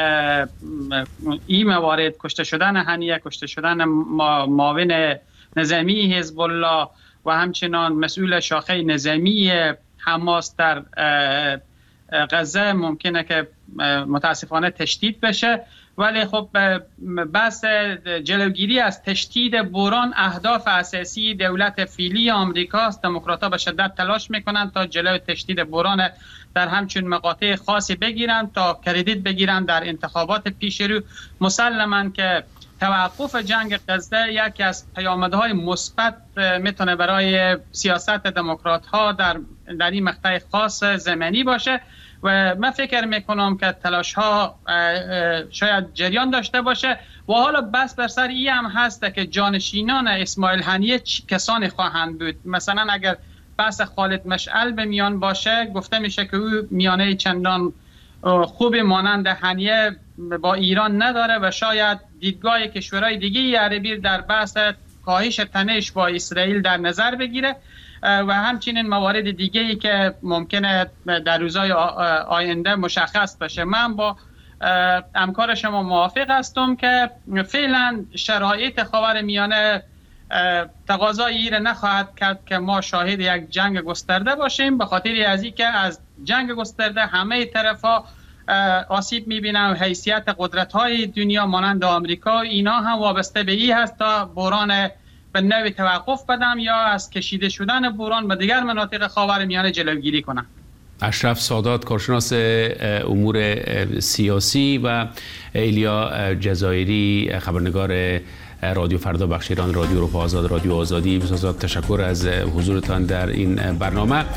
این موارد، کشته شدن هنیه، کشته شدن معاون نظامی حزب الله و همچنان مسئول شاخه نظامی حماس در غزه ممکنه که متاسفانه تشدید بشه. ولی خب بحث جلوگیری از تشدید بحران اهداف اساسی دولت فعلی آمریکا است. دموکرات‌ها به شدت تلاش میکنند تا جلوی تشدید بحران در همچون مقاطع خاصی بگیرند تا کردیت بگیرند در انتخابات پیش رو. مسلماً که توقف جنگ غزه یکی از پیامدهای مثبت میتونه برای سیاست دموکرات‌ها در این مقطع خاص زمانی باشه و من فکر میکنم که تلاش ها شاید جریان داشته باشه. و حالا بس بر سر این هم هست که جانشینان اسماعیل هنیه کسانی خواهند بود. مثلا اگر بحث خالد مشعل به میان باشه، گفته میشه که او میانه چندان خوب مانند هنیه با ایران نداره و شاید دیدگاه کشورهای دیگه عربی در بحث کاهش تنش با اسرائیل در نظر بگیره و همچنین موارد دیگه ای که ممکنه در روزهای آینده مشخص بشه. من با همکار شما موافق هستم که فعلا شرایط خاورمیانه تقاضای این نخواهد کرد که ما شاهد یک جنگ گسترده باشیم، به خاطر از اینکه از جنگ گسترده همه طرفا آسیب میبینن و حیثیت قدرت‌های دنیا مانند آمریکا اینا هم وابسته به این هست تا بحران به نوعی توقف بدم یا از کشیده شدن بحران به دیگر مناطق خاورمیانه جلوگیری کنم. اشرف سادات، کارشناس امور سیاسی، و ایلیا جزایری، خبرنگار رادیو فردا، بخش ایران، رادیو اروپا آزاد، رادیو آزادی. بسیار تشکر از حضورتان در این برنامه.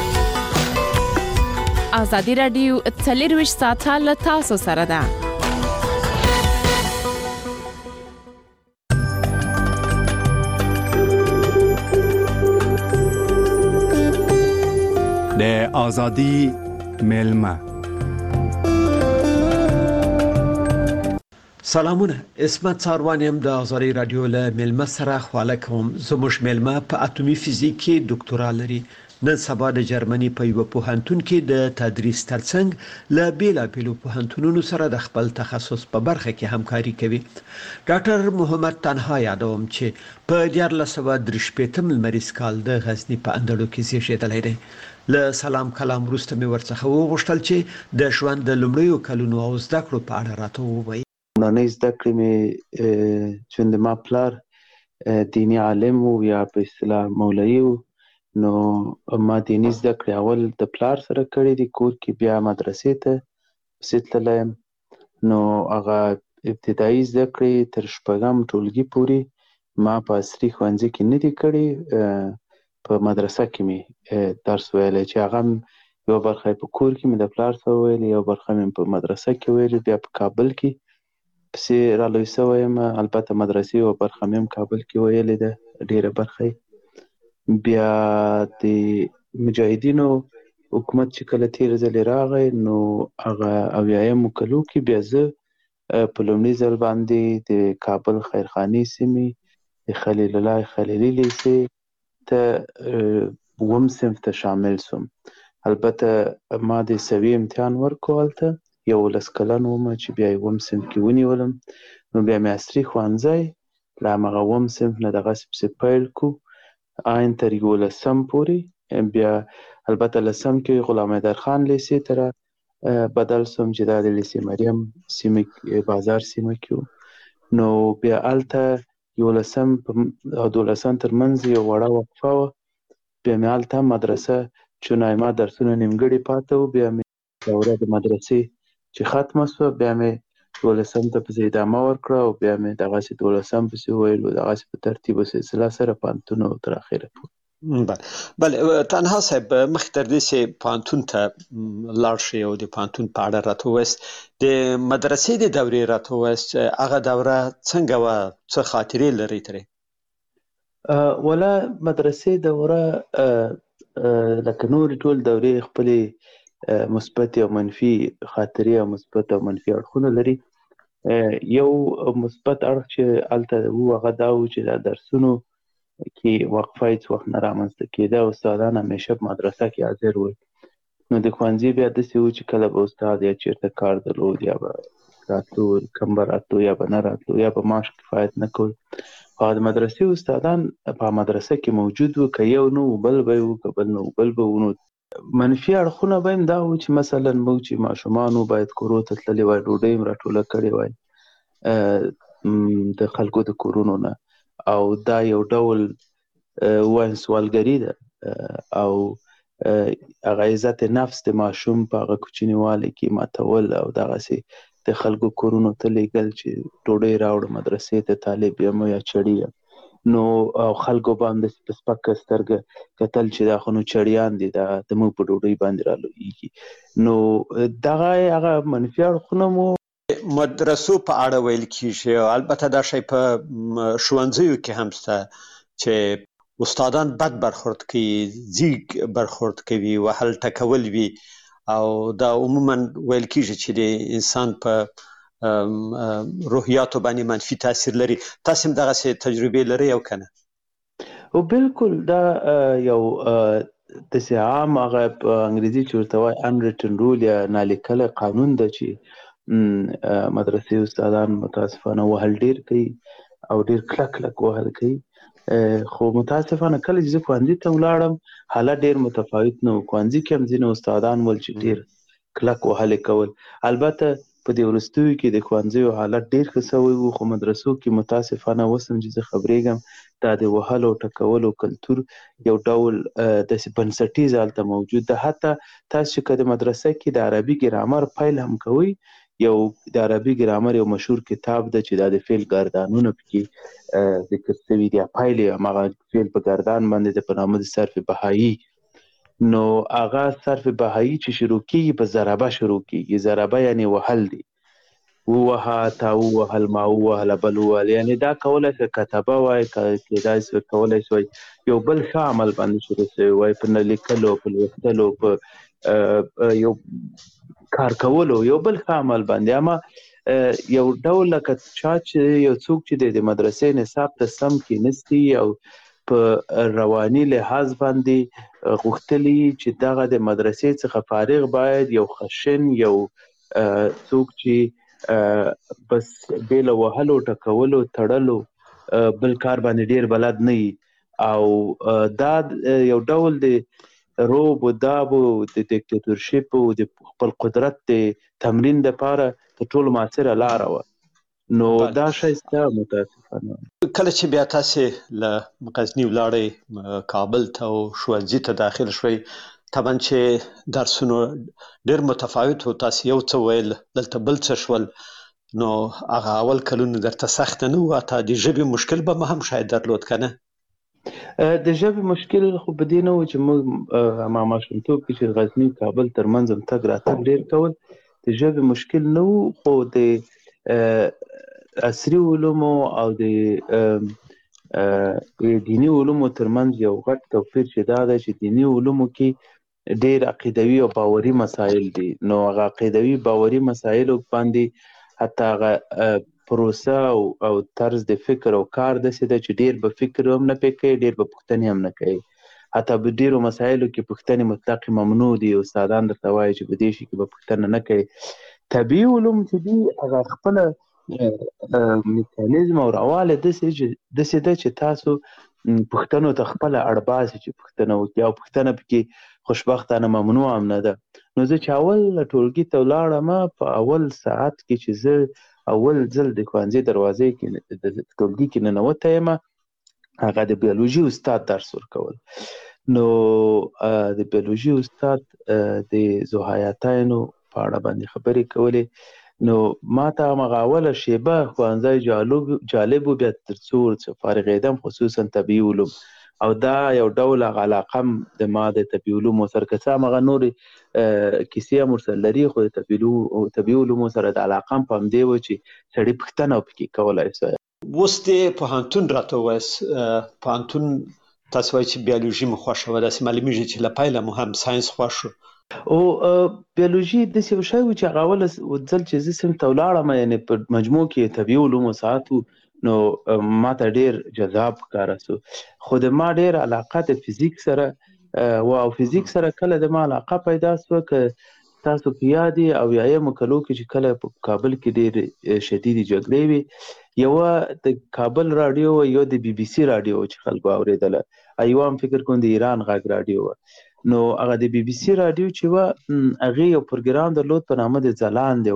آزادی رادیو 24 ساعته له تاسو سره ده. د آزادی ملمه. سلامونه، اسمت څاروانیم د آزادی رادیو له ملمه سره خواله کوم. زموږ ملمه په اتومي فزیک کې ډاکټورا لري. نن سبا د جرمني په یو پوهنتون کې د تدریس ترڅنګ له بیلابیلو پوهنتونونو سره د خپل تخصص په برخه کې همکاري کوي. ډاکټر محمد تنها یادوم چې په 1983 لمریز کال د غزنی په اندړو کې زیږیدلی دی. له سلام کلام وروسته مې ورڅخه وغوښتل چې د ژوند د لومړیو کلونو او زده کړو په اړه راته ووایي. لومړنۍ زده کړې مې چې د ما پلار دیني عالم و یا په اصطلاح مولوي و، نو ما دیني زده کړې اول د پلار سره کړې دي کور کې، بیا مدرسې ته پسې تللی یم. نو هغه ابتدایي زده کړې تر 6م ټولګي پورې ما په عصري ښوونځي کې نه دي کړې، په مدرسه کې مې درس ویلی چې هغه یوه برخه په کور کې مې د پلار سره ویلې، یوه برخه مې په مدرسه کې ویلې، بیا په کابل کې پسې رالوی سوی یم. البته مدرسې یوه برخه مې هم کابل کې ویلې ده، ډېره برخه. بیا د مجاهدینو حکومت چې کله تېر ځلې راغی نو هغه 80مو کلو کې بیا زه په لومړي ځل باندې د کابل خیرخانې سیمې د خلیل الله خلیلي لیسې ته 7 صنف ته شامل سوم. البته ما د سوي امتحان ورکو هلته، 11 کلن وم چې بیا 7 صنف کې ونیولم. نو بیا مې عصري ښوونځی له همغه 7 صنف نه دغسې پسې پیل کو آین تر 11 پورې. بیا البته 10 کې غلام حیدرخان لیسې ته بدل سوم چې دا د لیسې مریم سیمه بازار سیمه کې و. نو بیا هلته 11 او 12 تر منځ یو وړه وقفه وه. بیا مې هلته مدرسه چون ما درسونه نیمګړي پاته و، بیا مې دوره د مدرسې چې ختمه سوه بیا مې 12 ته پسې ادامه ورکړه او بیا مې دغسې 12 پسې وویل، دغسې په ترتیب و سلسله سره پوهنتون او تر اخره پورې. بله تنها صاحب، مخکې تر دې چې پوهنتون ته لاړ شئ او د پوهنتون په اړه راته ووایاست، د مدرسې د دورې راته ووایاست، هغه دوره څنګه وه، څه خاطرې لرئ ترې؟ ولا مدرسې دوره لکه نورې ټول دورې خپلې مثبت او منفي خاطرې او مثبت او منفي اړخونه لري. یو مثبت اړخ چې هلته و هغه دا و چې د درسونو کې وقفه هېڅ وخت نه رامنځته کېده او استادان همیشه په مدرسه کې حاضر ول. نو د ښوونځي بیا داسې و چې کله به استاد یا چېرته کار درلود یا به راتلو کم به راتلو یا به نه راتلو یا به معاش کفایت نه کول، خو د مدرسې استادان په مدرسه کې موجود وو، که یو نه و بل به وو، که بل نه و بل به وو. نو منفي اړخونه به هم دا و چې مثلا موږ چې ماشومان وو باید کورو ته تللي وای، ډوډۍ هم راټوله کړې وای د خلکو د کورونو نه، او دا یو ډول وایم سوالګري ده او هغه عزت نفس د ماشوم په هغه کوچنیوالي کې ماتول او دغسې د خلکو کورونو ته لیږل چې ډوډۍ راوړه مدرسې ته، طالب یم یا چړي یم. نو او خلکو به هم داسې په سپکه سترګه کتل چې دا خو نو چړیان دي، دا زموږ په ډوډۍ باندې رالویږي. نو دغه هغه منفي اړخونه مو مدرسو په اړه ویل کیږي، او البته دا شی په ښوونځیو کې هم شته چې استادان بد برخورد کوي، ځیږ برخورد کوي، وهل ټکول وي، او دا عموما ویل کیږي چې د انسان په روحیاتو باندې منفي تاثیر لري. تاسو هم دغسې تجربې لرئ او که نه؟ او بالکل دا یو داسې عام هغه په انګریزي چې ورته وایي unwritten rule یا نالیکلی قانون ده چې مدرسې استادان متاسفانه وهل ډېر کوي او ډېر کلک کلک وهل کوي. خو متاسفانه کله چې زه ښوونځي ته ولاړم حالت ډېر متفاوت نه و. ښوونځي کې هم ځینې استادان ول چې ډېر کلک وهلې کول. البته په دې وروستیو کې د ښوونځیو حالت ډېر ښه سوی و، خو مدرسو کې متاسفانه اوس هم چې زه خبرېږم دا د وهلو ټکولو کلتور یو ډول داسې بنسټیز هلته موجود ده. حتی تاسو چې که د مدرسه کې د عربي ګرامر پیل هم کوئ، یو د عربي ګرامر یو مشهور کتاب ده چې دا د فعل ګردانونه پکې ذکر شوي دي، پیل یې هماغه فعل په ګردان باندې ده په نامه د صرف بهایي. نو هغه صرف بهایي چې شروع کېږي په ضربه شروع کېږي. ضربه یعنې وهل دی، ووهه، تا ووهل، ما ووهله، بل ووهل. یعنې دا کولی شي کتبه وای، کېدای شي کولی شي یو بل ښه عمل باندې شروع شوی وای، په نه لیکلو، په لوستلو، په یو کار کولو، یو بل ښه عمل باندې. اما یو ډول لکه چا چې یو څوک چې د مدرسې نصاب ته سم کېنستی او په رواني لحاظ باندې غوښتلي چې دغه د مدرسې څخه فارغ باید یو خشن، یو څوک چې بس بې له وهلو، ټکولو، تړلو بل کار باندې ډېر بلد نه وي، او دا یو ډول د روب و داب و د دیکتاتورشپ و د خپل قدرت د تمرین دپاره تر ټولو مؤثره لاره وه. نو دا شی شته متاسفانه. کله چې بیا تاسې له غزني ولاړئ کابل ته او ښوونځي ته داخل شوئ، طبعا چې درسونه ډېر متفاوت و، تاسې یو څه ویل، دلته بل څه شول، نو هغه اول کلونه درته سخته نه وه؟ حتی د ژبې مشکل به هم شاید درلود که نه؟ د ژبې مشکل خو په دې نه و چې موږ هما ماشومتوب کې چې غزني کابل ترمنځ هم تګ راتګ ډېر کول، د ژبې مشکل نه و، خو د عصري علومو او د دیني علومو ترمنځ یو غټ توپیر چې دا ده چې دیني علومو کې ډېر عقیدوي او باوري مسایل دي. نو هغه عقیدوي باوري مسایلو باندې حتی هغه پروسه او طرز د فکر او کار داسې ده چې ډېر به فکر هم نه پې کوي، ډېر به پوښتنې هم نه کوي. حتی په ډېرو مسایلو کې پوښتنې مطلق ممنوع دي. استادان درته وایي چې په دې شي کې به پوښتنه نه کوي. طبیعي علوم چې دي هغه خپله میکانیزم او رواله داسې ده چې تاسو پوښتنو ته خپله اړ باسي چې پوښتنه وکړي، او پوښتنه پکې خوشبختانه ممنوع هم نه ده. نو زه چې اول ټولګي ته ولاړم، په اول ساعت کې چې زه اول ځل د ښوونځي دروازې کې د ټولګي کې ننوتی یم، هغه د بیولوژي استاد درس ورکول. نو د بیولوژي استاد د ذوحیاتینو په اړه باندې خبرې کولې. نو ما ته هماغه اوله شیبه ښوونځی جالب و، بیا تر څو فارغېدم، خصوصا طبیعي علوم، او دا یو ډول هغه علاقه هم د ما د طبیعي علومو سره، که څه هماغه نورې کیسې هم ورسره لري، خو د طبیعي علومو سره د علاقه هم په همدې وه چې سړي پوښتنه پکې کولی شي. اوس د پوهنتون راته ووایاست، پوهنتون تاسو وایئ چې بیولوژي مو خوښه وه، داسې معلومېږي چې له پیله مو هم ساینس خوښ و، او بیولوژي د څه شی و چې هغه ول ځل چې زه سم ته ولاړم یعنی په مجموع کې طبيعي علوم ساعتو نو ما ته ډیر جذاب ښکاره سو خو د ما ډیر علاقه د فزیک سره او فزیک سره کله د ما علاقه پیدا سو که تاسو په یادي او یایم کلو کې چې کله په کابل کې ډیر شدید جګړې وي یو د کابل رادیو یو د بي بي سي رادیو چې خلکو اوریدله ایوام فکر کوم د ایران غږ رادیو نو هغه د بي بي سي رادیو چې و هغه یو پروګرام درلود په نامه د ځلاند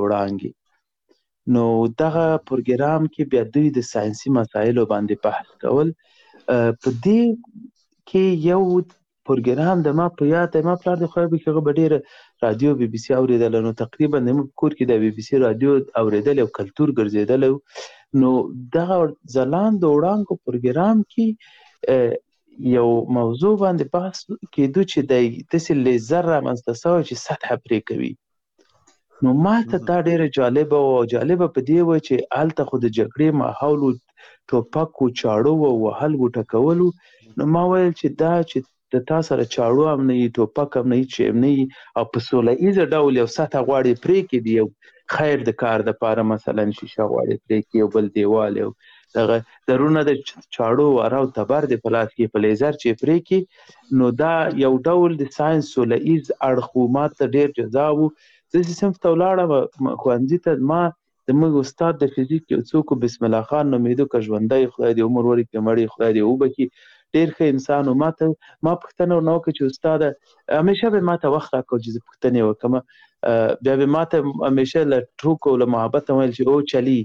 وړانګي نو دغه پروګرام کې بیا دوی د ساينسي مسایلو باندې بحث کول په دې کې یو پروګرام د ما په یاد ما پلار د خو به هغه ډیر رادیو بي بي سي اوریدل نو تقریبا د کور کې د بي بي سي رادیو اوریدل او کلچر ګرځیدل نو دغه ځلاند وړانګو پروګرام کې یو موضوع باندې بحث کېدو چې د داسې لیزر رامنځته شوی چې سطح پرې کوي نو ما ته دا ډېره جالبه په دې وه چې هلته خو د جګړې ماحول و ټوپک و چاړو و وهل و ټکولو نو ما ویل چې دا چې د تا سره چاړو هم نه وي ټوپک هم نه وي چې هم نه وي او په سوله ایزه ډول یو سطح غواړې پرې کړي یو خیر د کار دپاره مثلا شیشه غواړې پرې کړي یو بل دیوال یو دغه درونه د چاړو وراو تبر د پلاس کې په لیزر چې پرې کې نو دا یو ډول د ساينس سولهیز اړخومات ډېر جذاب وو زه چې صنف ته ولاړم ښوونځي ته ما زموږ استاد د فزیک یو څوک بسم الله خان نومېده که ژوندی خدای دې عمر ورکړي مړی خدای دې وبخي ډېر ښه انسان و ما پوښتنه ورنه وکړه چې استاده همیشه به ما ته وخت راکړو چې زه پوښتنې وکړم بیا به ما ته همیشه له ټوکو له محبت ویل چې او چلی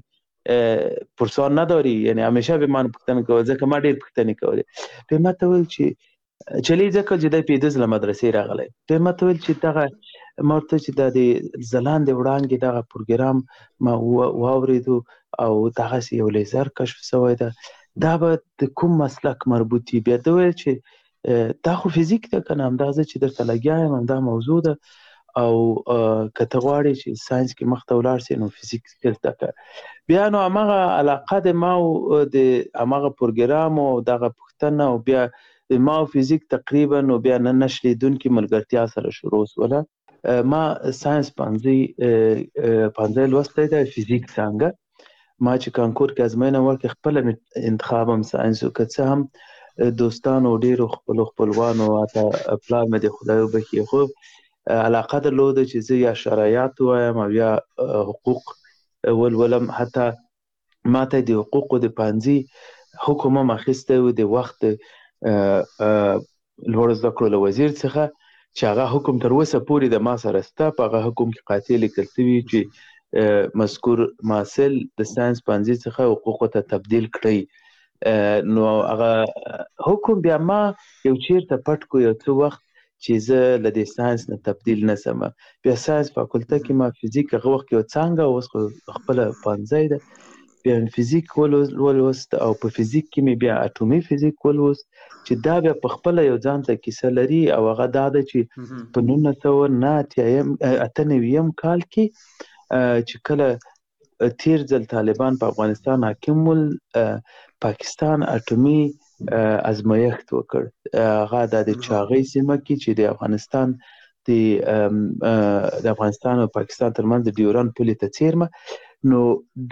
پرسان نداری یعنی همیشه به من پوښتنه کول ځکه ما ډېر پوښتنې کولې به ما ته ویل چې چلی ځکه چې دی پیدز له مدرسې راغلی به ما ته ویل چې دغه ما ورته چې دا د ځلاند وړانګې دغه پروګرام ما واورېدو او دغسې یو لیزر کشف شوی ده دا به د کوم مسلک مربوط وي بیا ده ویل چې دا خو فزیک ده که نه همدغه چې درته لګیا یم همدا موضوع ده او که ته غواړې چې ساينس کې مخته ولاړ سې نو فزیک زده کړه بیا نو هماغه علاقه د ما او د هماغه پروګرام او دغه پوښتنه او بیا د ما او فزیک تقریبا نو بیا نه شلیدونکې ملګرتیا سره شروع شوله ما ساينس پنځه لوستی ده فزیک څانګه ما چې کانکور کې ازموینه ورکړې خپله انتخاب هم ساينس و که څه هم دوستانو ډېرو خپلوانو حتی پلار مې د خدای وبخي خو علاقه درلوده چې زه یا شرایط وایم او یا حقوق ولولم حتی ما ته د حقوقو د پانځي حکم هم اخیستی و د وخت لوړ زده کړو له وزیر څخه چې هغه حکم تر اوسه پورې د ما سره شته په هغه حکم کې قاطع لیکل شوي چې مذکور محصل د ساينس پانځي څخه حقوقو ته تبدیل کړئ نو هغه حکم بیا ما یو چیرته پټ کو یو څه وخت چې زه له دې ساينس نه تبدیل نسم بیا ساينس فاکولته کې ما فزیک هغه وخت یو څانګه اوس خپل پنځای ده بیا فزیک ولوست او په فزیک کې مې بیا اټومي فزیک ولوست چې دا بیا په خپل یو ځان ته کیسه لري او هغه دا ده چې په 1998 کال کې چې کله تیر ځل طالبان په افغانستان حاکم ول پاکستان اټومي ازمایښت وکړ هغه د چاغۍ سیمه کې چې د افغانستان د افغانستان او پاکستان ترمنځ د ډیورند پولې ته څیرمه نو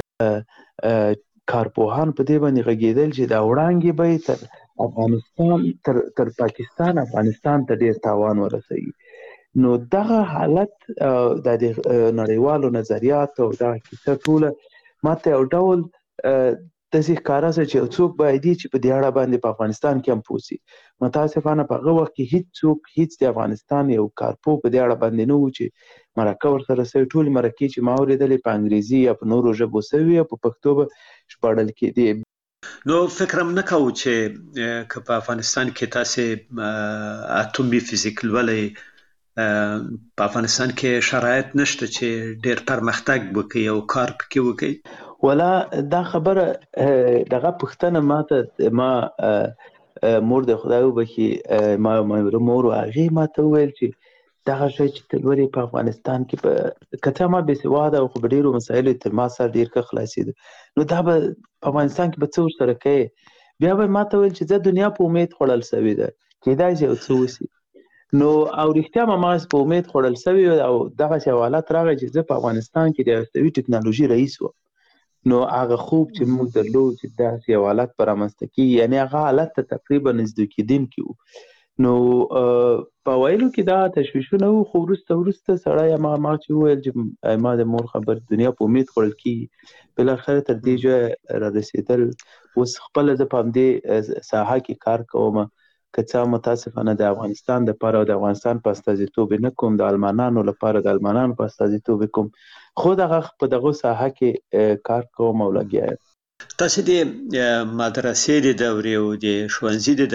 کارپوهان په دې باندې غږېدل چې دا وړانګې به تر افغانستان تر پاکستان افغانستان ته ډېر تاوان ورسوي نو دغه حالت د نړیوالو نظریاتو او دغه کیسه ټوله ماته یو ډول داسې ښکاره شوه چې یو څوک باید چې په دې اړه باندې په افغانستان کې هم پوه شي متاسفانه په هغه وخت کې هیڅ د افغانستان یو کارپوه په دې اړه باندې نه و چې مرکه ورسره شوې ټولې مرکې چې ما اورېدلې په انګریزي یا په نورو ژبو شوي او په پښتو به ژباړل کېدې نو فکر هم نه کوو چې که په افغانستان کې تاسې اټومي فزیک لولئ په افغانستان کې شرایط نشته چې ډېر پرمختګ وکړي او کار پکې وکړي ولا دا خبره دغه پښتنه ما مور د خدای وبخي ما مور هغه ما ته ویل چې دغه شی چې تلوري په افغانستان کې په کته ما به سواده او خبريرو مسایل تر ما سره ډیر ښه خلاصید نو دا به په افغانستان کې به څور سره کوي بیا به ما ته ویل چې د دنیا په امید خړل سوي ده کېدای شي او څه وسی نو او رښتیا ماس په امید خوړل شوی او دغه حوالات راغی چې زه په افغانستان کې د استوي ټکنالوژي رئیس و. نو هغه خوب چې موږ درلود چې داسې حوالات پر رامنځته کیږي، یعنی هغه حالت ته تقریبا نږدې کېدونکي وو. نو په ویلو کې دا تشویشونه وو، خو وروسته سړی ما چې وویل چې ما د مور خبر دنیا په امید خوړل کېږي، بالاخره تر دې ځایه رارسېدل. اوس خپله زه په همدې ساحه کې کار کوم، که څه متاسفانه د افغانستان دپاره او د افغانستان په استازیتوب نه کوم، د المانانو لپاره د المانانو په استازیتوب کوم، خو دغه په دغه ساحه کې کار کوم او لګیا یم. تاسو د مدرسې د دورې او د ښوونځي د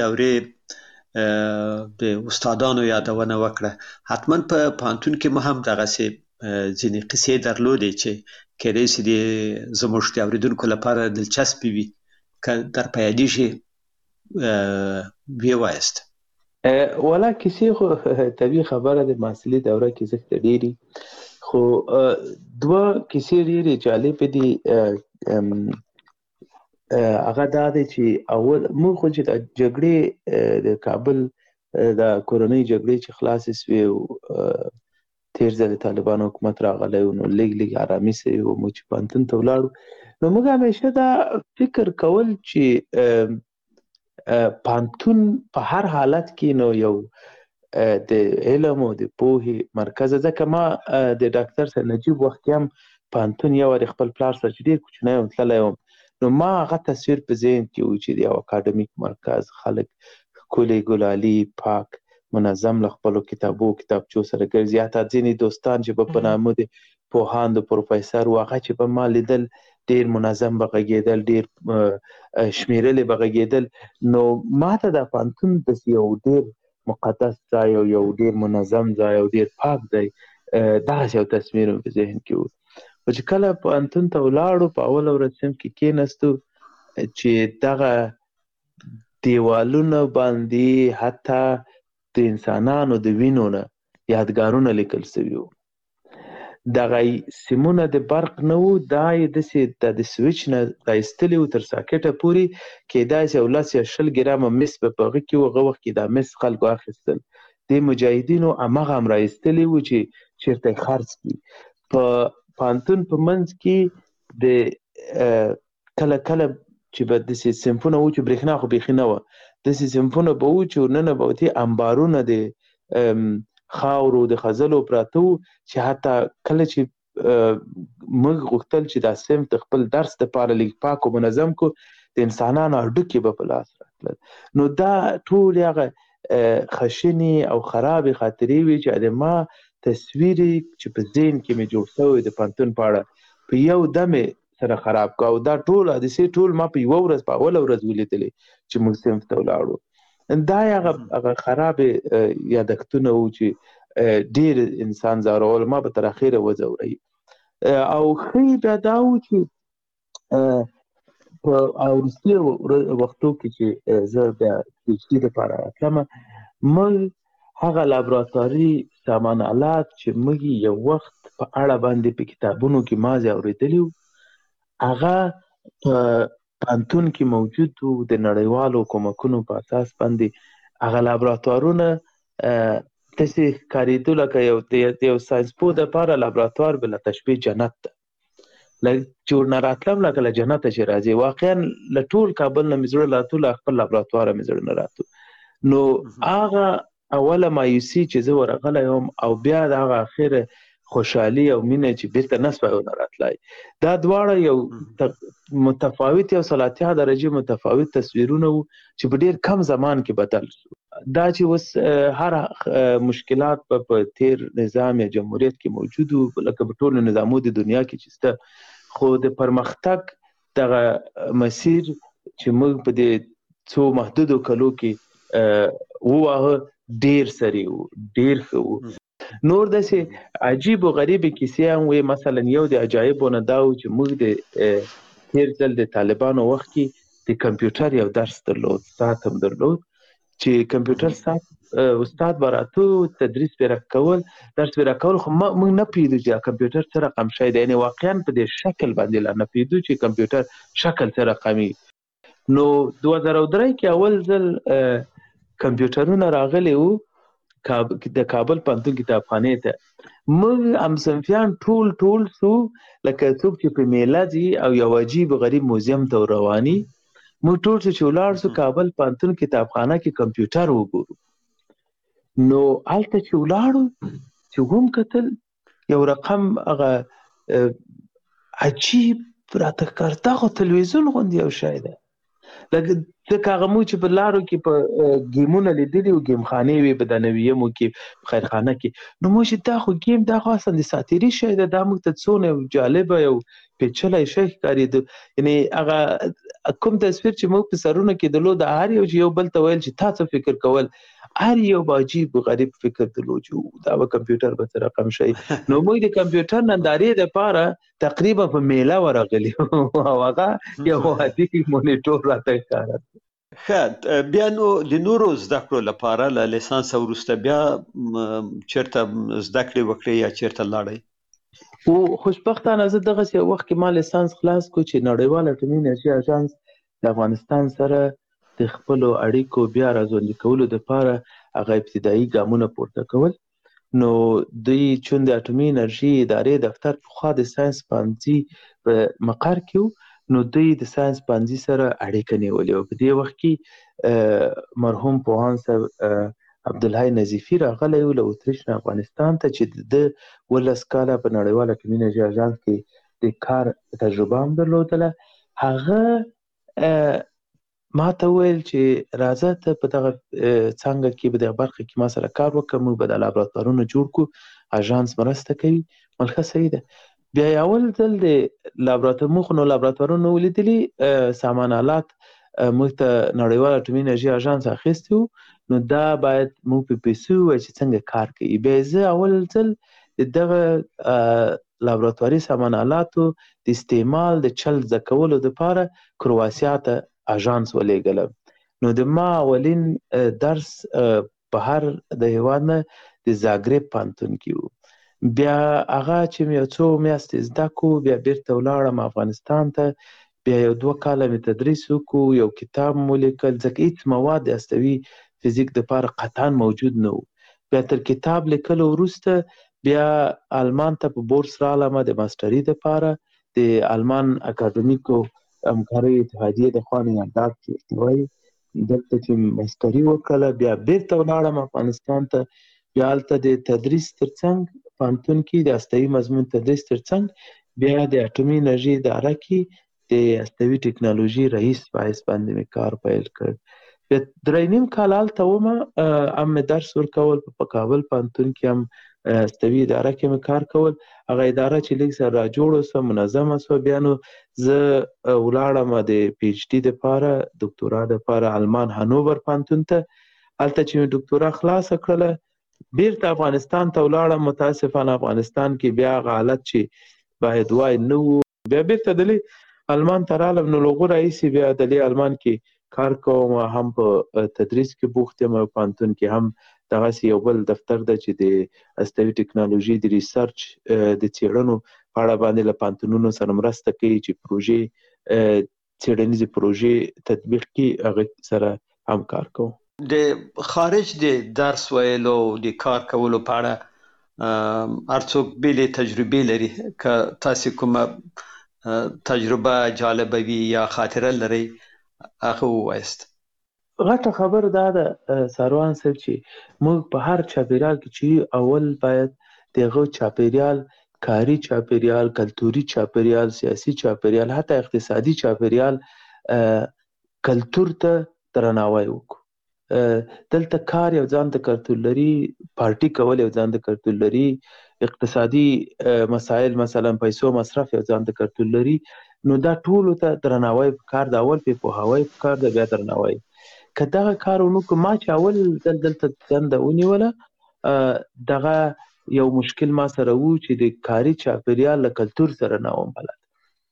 دورې د استادانو یادونه وکړه. حتما په پوهنتون کې مو هم دغسې ځینې قصې درلودې چې کېدای شي زموږ د اورېدونکو لپاره دلچسپې وي، که در په یادېږي ویې وایاست. والا کیسې خو طبیعي خبره د محصلي دوره کې زښته ډېرې، خو دوه کیسې ډېرې جالبې دي. هغه دا دی چې اول موږ خو چې د جګړې د کابل د کورنۍ جګړې چې خلاصې سوې او تېر ځل د طالبانو حکومت راغلی و، نو لږ ارامي سوې وه، موږ چې پوهنتون ته ولاړو، نو موږ همیشه دا فکر کول چې پوهنتون په هر حالت کې نو یو د علم او د پوهې مرکز. ځکه ما د ډاکټر صاحب نجیب وخت کې هم پوهنتون یو وارې خپل پلار سره چې ډېر کوچنی وم تللی وم، نو ما هغه تصویر په ذهن کې و چې د یو اکاډمیک مرکز، خلک ښکلي ګلالي پاک منظم له خپلو کتابچو سره ګرځي. حتی ځینې دوستان چې به په نامه د پوهاند و پروفیسر و، هغه چې به ما لیدل ډېر منظم به غږېدل، ډېر شمېرلې به غږېدل. نو ما ته د پوهنتون داسې یو ډېر مقدس ځای او یو ډېر منظم ځای او ډېر پاک ځای، دغسې یو تصویر په ذهن کې و. خو چې کله پوهنتون ته ولاړو، په اوله ورځ صنف کې کېناستو، چې دغه دیوالونه باندې حتی د انسانانو د وینو نه یادګارونه لیکل سوي وو. دغه سیمونه د برق نه وو، دا یې داسې د سویچ نه رایستلي وو تر ساکټه پورې، کېدای شي 10 یا 20 ګرامه مس به په هغه کې وو. هغه وخت کې دا مس خلکو اخیستل، د مجاهدینو هماغه هم رایستلي وو چې چېرته یې خرڅ کړي. په پوهنتون په منځ کې د کله کله چې به داسې صنفونه وو چې برېښنا خو بیخي نه وه، داسې صنفونه به وو چې ورننه به وتې انبارونه د خاورو د خځلو پراته وو، چې حتی کله چې موږ غوښتل چې دا صنف د خپل درس دپاره لږ پاک او منظم کو، د انسانانو هډوکي به په لاس راتلل. نو دا ټولې هغه خشنې او خرابې خاطرې وي چې د ما تصویر چې په ذهن کې مې جوړ شوی د پوهنتون په اړه په یو دم سره خراب کړ. او دا ټول حادثې ټول ما په یوه ورځ، په اوله ورځ ولیدلې چې موږ صنف ته ولاړو. دا هغه خرابې یادښتونه وو چې ډېر انسان ځورول، ما به تر اخره وځوروي. او ښه بیا دا وو چې په وروستي وختو کې چې زه بیا پی ایچ ډي دپاره راتلم، موږ هغه لابراتواري سامان آلات چې موږ یو وخت په اړه باندې په کتابونو کې مازې اورېدلي وو، هغه په پوهنتون کې موجود وو. د نړیوالو کومکونو په اساس باندې هغه لابراتوارونه داسې ښکارېدو لکه د یو ساینسپوه دپاره لابراتوار بله تشبیه جنت ده، چې ورنه راتلم لکه له جنته چې راځي. واقعا له ټول کابل نه مې زړه راتلو، له خپل لابراتواره مې زړه نه راتلو. نو هغه اوله مایوسي چې زه ورغلی وم، او بیا د هغه اخره خوشحالي او مینه چې بیرته نه سوی ونه راتلی، دا دواړه یو متفاوت، یو 30 درجې متفاوت تصویرونه وو چې په ډېر کم زمان کې بدل شو. دا چې اوس هر مشکلات په تیر نظام یا جمهوریت کې موجود وو، لکه په ټولو نظامو د دنیا کې چې شته، خو د پرمختګ دغه مسیر چې موږ په دې څو محدودو کلو کې وواهه ډېر سری وو، ډېر ښه وو. نور داسې عجیب و غریبې کیسې هم وې. مثلا یو د عجایبو نه دا و چې موږ د تېر ځل د طالبانو وخت کې د کمپیوټر یو درس درلود، ساعت هم درلود، چې کمپیوټر ساعت استاد به راته تدریس به راکول، درس به راکول، خو موږ نه پوهېدو چې کمپیوټر څه رقم شی دی، یعنې واقعا په دې شکل باندې لا نه پوهېدو چې کمپیوټر شکل څه رقمي. نو 2003 کې اول ځل کمپیوټرونه راغلي وو، د کابل پوهنتون کتابخانې ته موږ هم صنفیان ټول سو لکه څوک چې په میله ځي او یو عجیب غریب موزیم ته رواني. موږ ټول چې ولاړ سو کابل پوهنتون کتابخانه کې کمپیوټر وګورو. نو هلته چې ولاړو چې هم کتل یو رقم هغه عجیب راته ښکار دغه تلویزیون غوندې یو شی ده. لکه هغه مو چې په لارو کې په ګیمونه لیدلي و ګیم خانې وي په دنویمو کې په خیرخانه کې. نو موږ چې دا خو ګیم دا خو اصلا د ساتیري شی ده دا موږ ته څونه جالبه یو پیچلی شی ښکارېده. یعنې هغه کوم تصویر چې موږ په سرونه کې درلود هر یو چې یو بل ته ویل چې تا څه فکر کول هر یو به عجیب غریب فکر درلود چې دا به کمپیوټر به څه رقم شي. نو موږ د کمپیوټر نندارې دپاره تقریبا په میله ورغلي او هغه یو عادي مونیټور راته ښکاره. ښه بیا نو د نورو زده کړو لپاره له لیسانس وروسته بیا چېرته زده کړې وکړې یا چېرته لاړئ؟ او خوشبختانه زه دغسې یو وخت کې ما لیسانس خلاص کړو چې نړیوال اټومي انرژي اژانس د افغانستان سره د خپلو اړیکو بیا راژوندي کولو دپاره هغه ابتدایي ګامونه پورته کول. نو دوی چون د اټومي انرژي ادارې دفتر پخوا د ساینس پوهنځي په مقر کې و نو دوی د ساینس پوهنځي سره اړیکه نیولې وه. په دې وخت کې مرحوم پوهان صاحب عبدالحی نظیفي راغلی و له اتریش نه افغانستان ته چې د 11 کاله په نړیوال اټومي انرژي اژانس کې د کار تجربه هم درلودله. هغه ما ته ویل چې راځه ته په دغه څانګه کې په دغه برخه کې ما سره کار وکړه موږ به دا لابراتوارونه جوړ کړو اژانس مرسته کوي. ملکه صحیح ده. بیا اول ځل د لابراتوارونو ولیدلي سامان آلات موږ ته نړیوال اټومي انرژي اژانس اخیستی و نو دا باید موږ په پیسو ووایو چې څنګه کار کوي. بیا زه اول ځل د دغه لابراتواري سامان آلاتو د استعمال د چل زده کولو دپاره کرواسیا ته اژانس ولېږلم. نو د ما اولین درس بهر د هېواد نه د زاګرب پوهنتون کې و. بیا هغه چې مې یو څو میاشتې زده کړو بیا بیرته ولاړم افغانستان ته. بیا یو 2 کاله مې تدریس وکړو یو کتاب مو لیکل ځکه هېڅ مواد د هستوي فزیک دپاره قطعا موجود نه و. بیا تر کتاب لیکلو وروسته بیا آلمان ته په بورس رالم د ماسټري دپاره د آلمان اکاډمیکو همکارۍ اتحادیې د خوا نه یاداد چې وایي دلته چې ماسټري وکړله بیا بیرته ولاړم افغانستان ته. بیا هلته د تدریس ترڅنګ پوهنتون کې د هستوي مضمون تدریس ترڅنګ بیا د اټومي انرژي اداره کې د هستوي ټکنالوژي رئیس په حیث باندې مې کار پیل کړ. بیا 3.5 کال هلته ومه هم مې درس ورکول په کابل پوهنتون کې هم هستوي اداره کې مې کار کول. هغه اداره چې لږ سره راجوړه سوه منظمه سوه بیا نو زه ولاړم د پی ایچ ډي دپاره دکتورا دپاره آلمان هانوور پوهنتون ته. هلته چې مې دکتورا خلاصه کړله بیرته افغانستان ته ولاړم. متاسفانه افغانستان کې بیا هغه حالت چې باید وای نه و. بیا بیرته دلې آلمان ته رالم نو له هغو راهیسې بیا دلې آلمان کې کار کوم هم په تدریس کې بوخت یم. پوهنتون کې هم دغسې یو بل دفتر ده چې د هستوي ټکنالوژي د ریسرچ د څېړنو په اړه باندې له پوهنتونونو سره مرسته کوي چې پروژې څېړنیزې پروژې تطبیق کړي هغه سره هم کار کوم. د خارج د درس ویلو د کار کولو په اړه هر څوک بېلې تجربې لري. که تاسې کومه تجربه جالبه وي یا خاطره لرئ هغه ووایست. غټه خبر دا ده سروان صاحب چې موږ په هر چاپیریال کې چې اول باید دغه چاپیریال کاری چاپیریال کلتوري چاپیریال سیاسي چاپیریال حتی اقتصادي چاپیریال کلتور ته درناوی وکړو. دلته کار یو ځان ته کلتور لري پارټي کول یو ځان ته کلتور لري اقتصادي مسائل مثلا پیسو مصرف یو ځان ته کلتور لري. نو دا ټولو ته درناوی پکار د اول په پوهاوی پکار د بیا درناوی. که دغه کار ونکړو ما چې اول دلته دنده ونیوله دغه یو مشکل ما سره و چې د کاري چاپیریال له کلتور سره نه وم بلد.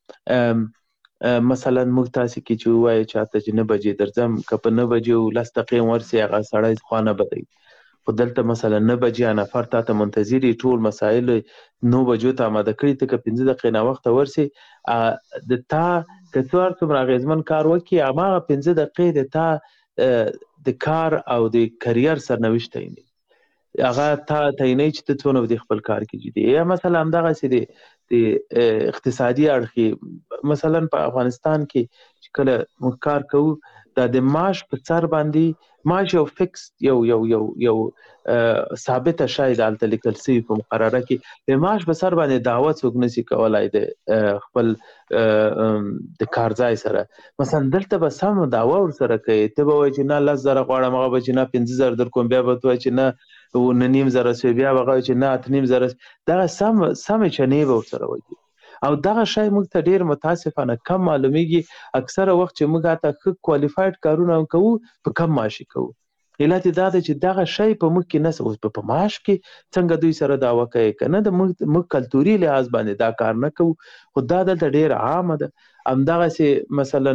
مثلا موږ تاسې کې چې ووایو چاته چې 9 بجې درځم که په 9 بجې 10 دقیقې ورسې هغه سړی خوا نه بدوي. خو دلته مثلا 9 بجې نفر تا ته منتظر ټول مسایل 9 بجو ته آماده کړي ته که 15 دقیقې ناوخته ورسې د تا که څوار څومره اغېزمن کار وکړي هماغه 15 دقیقې د تا د کار او د کریر سرنوشت تعینوي. هغه تعینوي چې ته څونه د خپل کار کې جدي یا مثلا همدغسې د اقتصادي اړخ مثلا په افغانستان کې چې کله موږ کار کوو دا د معاش په سر باندې معاش یو فکس یو ثابته شای د هلته لیکل سوي په مقرره کې د معاش په سر باندې دعوه څوک نشي کولای د خپل د کارځای سره مثلا دلته به سم دعوه ورسره کوي ته به وایي چې نه 10,000 غواړم هغه به چې نه 15,000 در کوم بیا به ته وایي چې نه 9,500 شوي بیا به هغه وایي چې نه 8,500 دغه سمې چنې به ورسره وایي او دغه شی موږ ته ډیر متاسفانه کم معلومیږي اکثره وخت چې موږ هاته ښه کوالیفاید کارونه کوو په کم معاشي کوو علت دا ده چې دغه شی په موږ کې نس اوس په معاش کې څنګه دوی سره دعوه کوي کنه د موږ کلتوري لحاظ باندې دا کار نه کوو خو دا دلته ډیر عامه ده همدغسې مثلا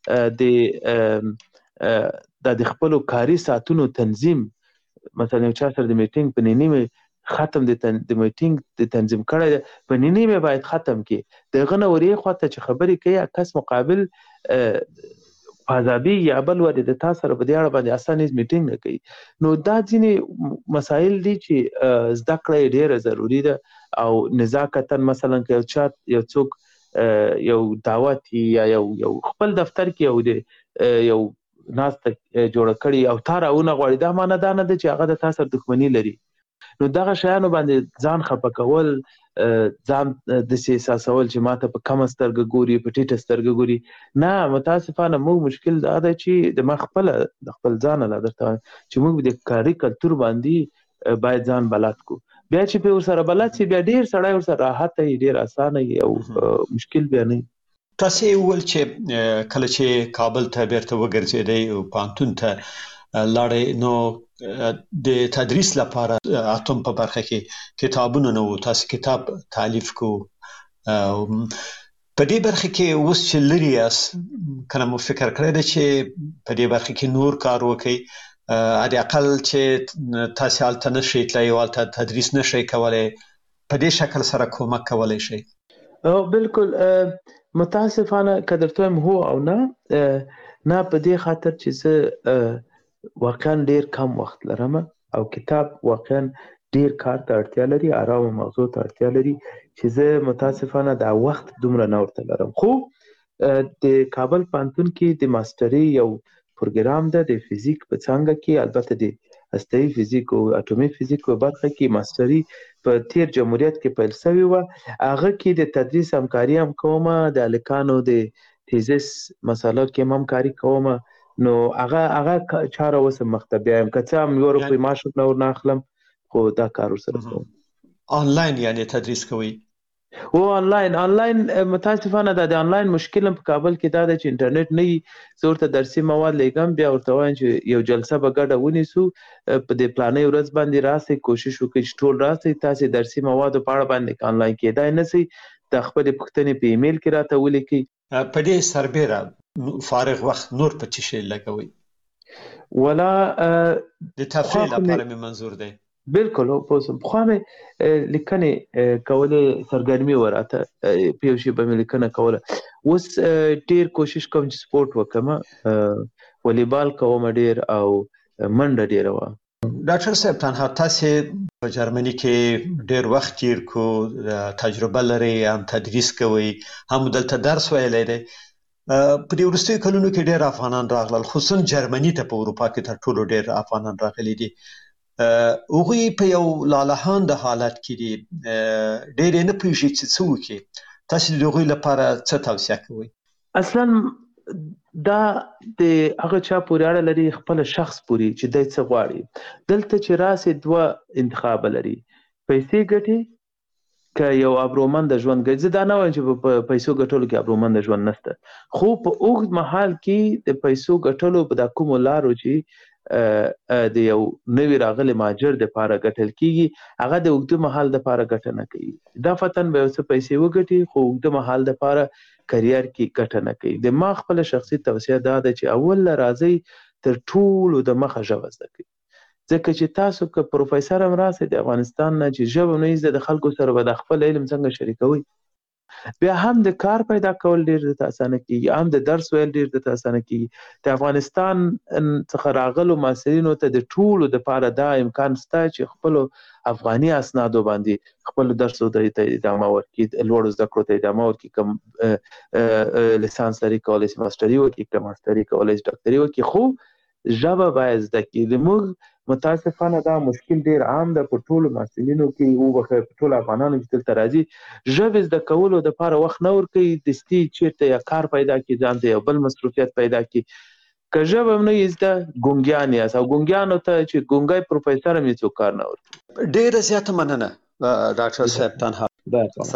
د خپلو کاري ساعتونو تنظیم مثلا یو چا سره د میټینګ په نیمه ختم د میټینګ د تنظیم کړی دی په نیمه باید ختم کړي دغه نه ورې خواته چې خبرې کوي کس مقابل پازابي یا بل ور د تاسو سره په دې اړه باندې اسانه میټینګ نه کوي نو دا ځینې مسایل دي چې زده کړه ډیره ضروری ده او نزاکتاً مثلا که یو څوک یو دعوت یا یو خپل دفتر کې یو ناست جوړ کړي او تاراونه غواړي دا معنی دا نه ده چې هغه د تاسو سره دښمنی لري نو دغه شیانو باندې ځان خپه کول ځان داسې احساسول چې ماته په کمه سترګه ګوري په ټیټه سترګه ګوري نه متاسفانه موږ مشکل دا ده چې د ما د خپل ځان له درته چې موږ د کاري کلتور باندې باید ځان بلد کو بیا چې په ورسره بلد شي بیا ډیر سړی ورسره راحت وي ډیر اسانه وي او مشکل بیا نه تاسو ول چې کله چې کابل ته بیرته وګرځیدئ او پانتون ته لاړې نو د تدریس لپاره اتم په برخه کې کتابونه نو تاسو کتاب تالیف کو په دې برخه کې اوس چې لري اس کنه مو فکر کړی دی چې په دې برخه کې نور کار وکړي علي اقل چې تاسو حالت نشئ تلای او تدریس نشئ کولای په دې شکل سره کومک کولای شي او بالکل متاسفانه قدرتوم هو او نه په دې خاطر چې زه واقعا ډیر کم وخت لرم او کتاب واقعا ډیر کار ته اړتیا لري آرام موضوع ته اړتیا لري چې زه متاسفانه دا وخت دومره نه ورته لرم خو د کابل پانتون کې د ماستري یو پروګرام ده د فزیک په څنګه کې البته د هسته‌ایي فزیک او اټومي فزیک په برخه کې ماستري په تیر جمهوریت کې پیل شوی و هغه کې د تدریس همکاري هم کوم د الکانو د تیزس مسله کې هم کاری کوم نو هغه چاره وسه مختبیم که څه هم یو روپۍ معاش نور نه اخلم خو دا کار سره کوم آنلاین یعنی تدریس کوي او آنلاین متاسفانه د آنلاین مشکل په کابل کې دا د انټرنیټ نه زورته درسي مواد لګم بیا ورته وایم چې یو جلسه به ګډه ونیسو په دې پلانې ورځ باندې راسي کوشش وکړئ چې ټول راسي تاسو درسي مواد په اړه باندې آنلاین کېدای نه سي د خپل پوښتنې په ایمیل کې راته ولیکئ په دې سربېره فارغ وخت نور په څه شي لګوي ولا د تفریح لپاره مې منظور دی بالکل په خو مې لیکنې کولې سرګرمي وراته پیو شي به مې لیکنه کوله اوس ډیر کوشش کوم چې سپورت وکم والیبال کوم ډیر او منډه ډیر و ډاکټر صاحب تنها تاسو په جرمني کې ډیر وخت تیر کو تجربه لري هم تدریس کوي هم دلته درس ویلی دی په دې وروستیو کلونو کې ډیر افغانان راغلل خصوصا جرمني ته په اروپا کې تر ټولو ډیر افغانان راغلي دي هغوی په یو لالهانده حالت کې دي ډیر نه پوهیږي چې څه وکړي تاسو د هغوی لپاره څه توصیه کوئ اصلا دا د هغه چا پورې اړه لري خپل شخص پورې چې دای څه غواړي دلته چې راسي دوه انتخاب لري پیسې ګټي که یو ابرومند ژوند ګرځي زه دا نه وایم چې په پیسو ګټلو کې ابرومند ژوند نشته خو په اوږد مهال کې د پیسو ګټلو په د کومو لارو چې د یو نوي راغلي مهاجر دپاره ګټل کېږي هغه د اوږده مهال دپاره ګټه نه کوي دا فتن به یو څه پیسې وګټي خو اوږده مهال دپاره کریر کې ګټه نه کوي د ما خپل شخصي توصیه دا ده چې اول راځئ تر ټولو د مخه ژبه زده کړئ ځکه چې تاسو که پروفیسر هم راسئ د افغانستان نه چې ژبه نه زده د خلکو سره به د خپل علم څنګه شریکوئ بیا هم د کار پیدا کول ډیر د اسانه کیږي، هم د درس ویل ډیر د اسانه کیږي. د افغانستان څخه راغلو محصلینو ته د ټولو د پاره دا امکان شته چې خپل افغاني اسنادو باندې خپل درسو ته ادامه ورکړي، لوړ زده کړو ته ادامه ورکړي، کوم لیسانس لري کولای شي ماستري وکړي، کوم ماستري کولای شي ډاکټري وکړي، خو ژبه باید زده کړي. موږ متاسفانه دا مشکل ډیر عام ده په ټولو محصلینو کې، او په ټولو افغانانو چې دلته راځي ژبه زده کولو دپاره وخت نه ورکوي، دستي چیرته یا کار پیدا کړي، ځان ته یو بل مصروفیت پیدا کړي. که ژبه نه یې زده ګونګیان یاست، او ګونګیانو ته چې ګونګی پروفیسر هم هېڅوک کار نه ورکوي. ډېره زیاته مننه ډاکټر صاحب. تنها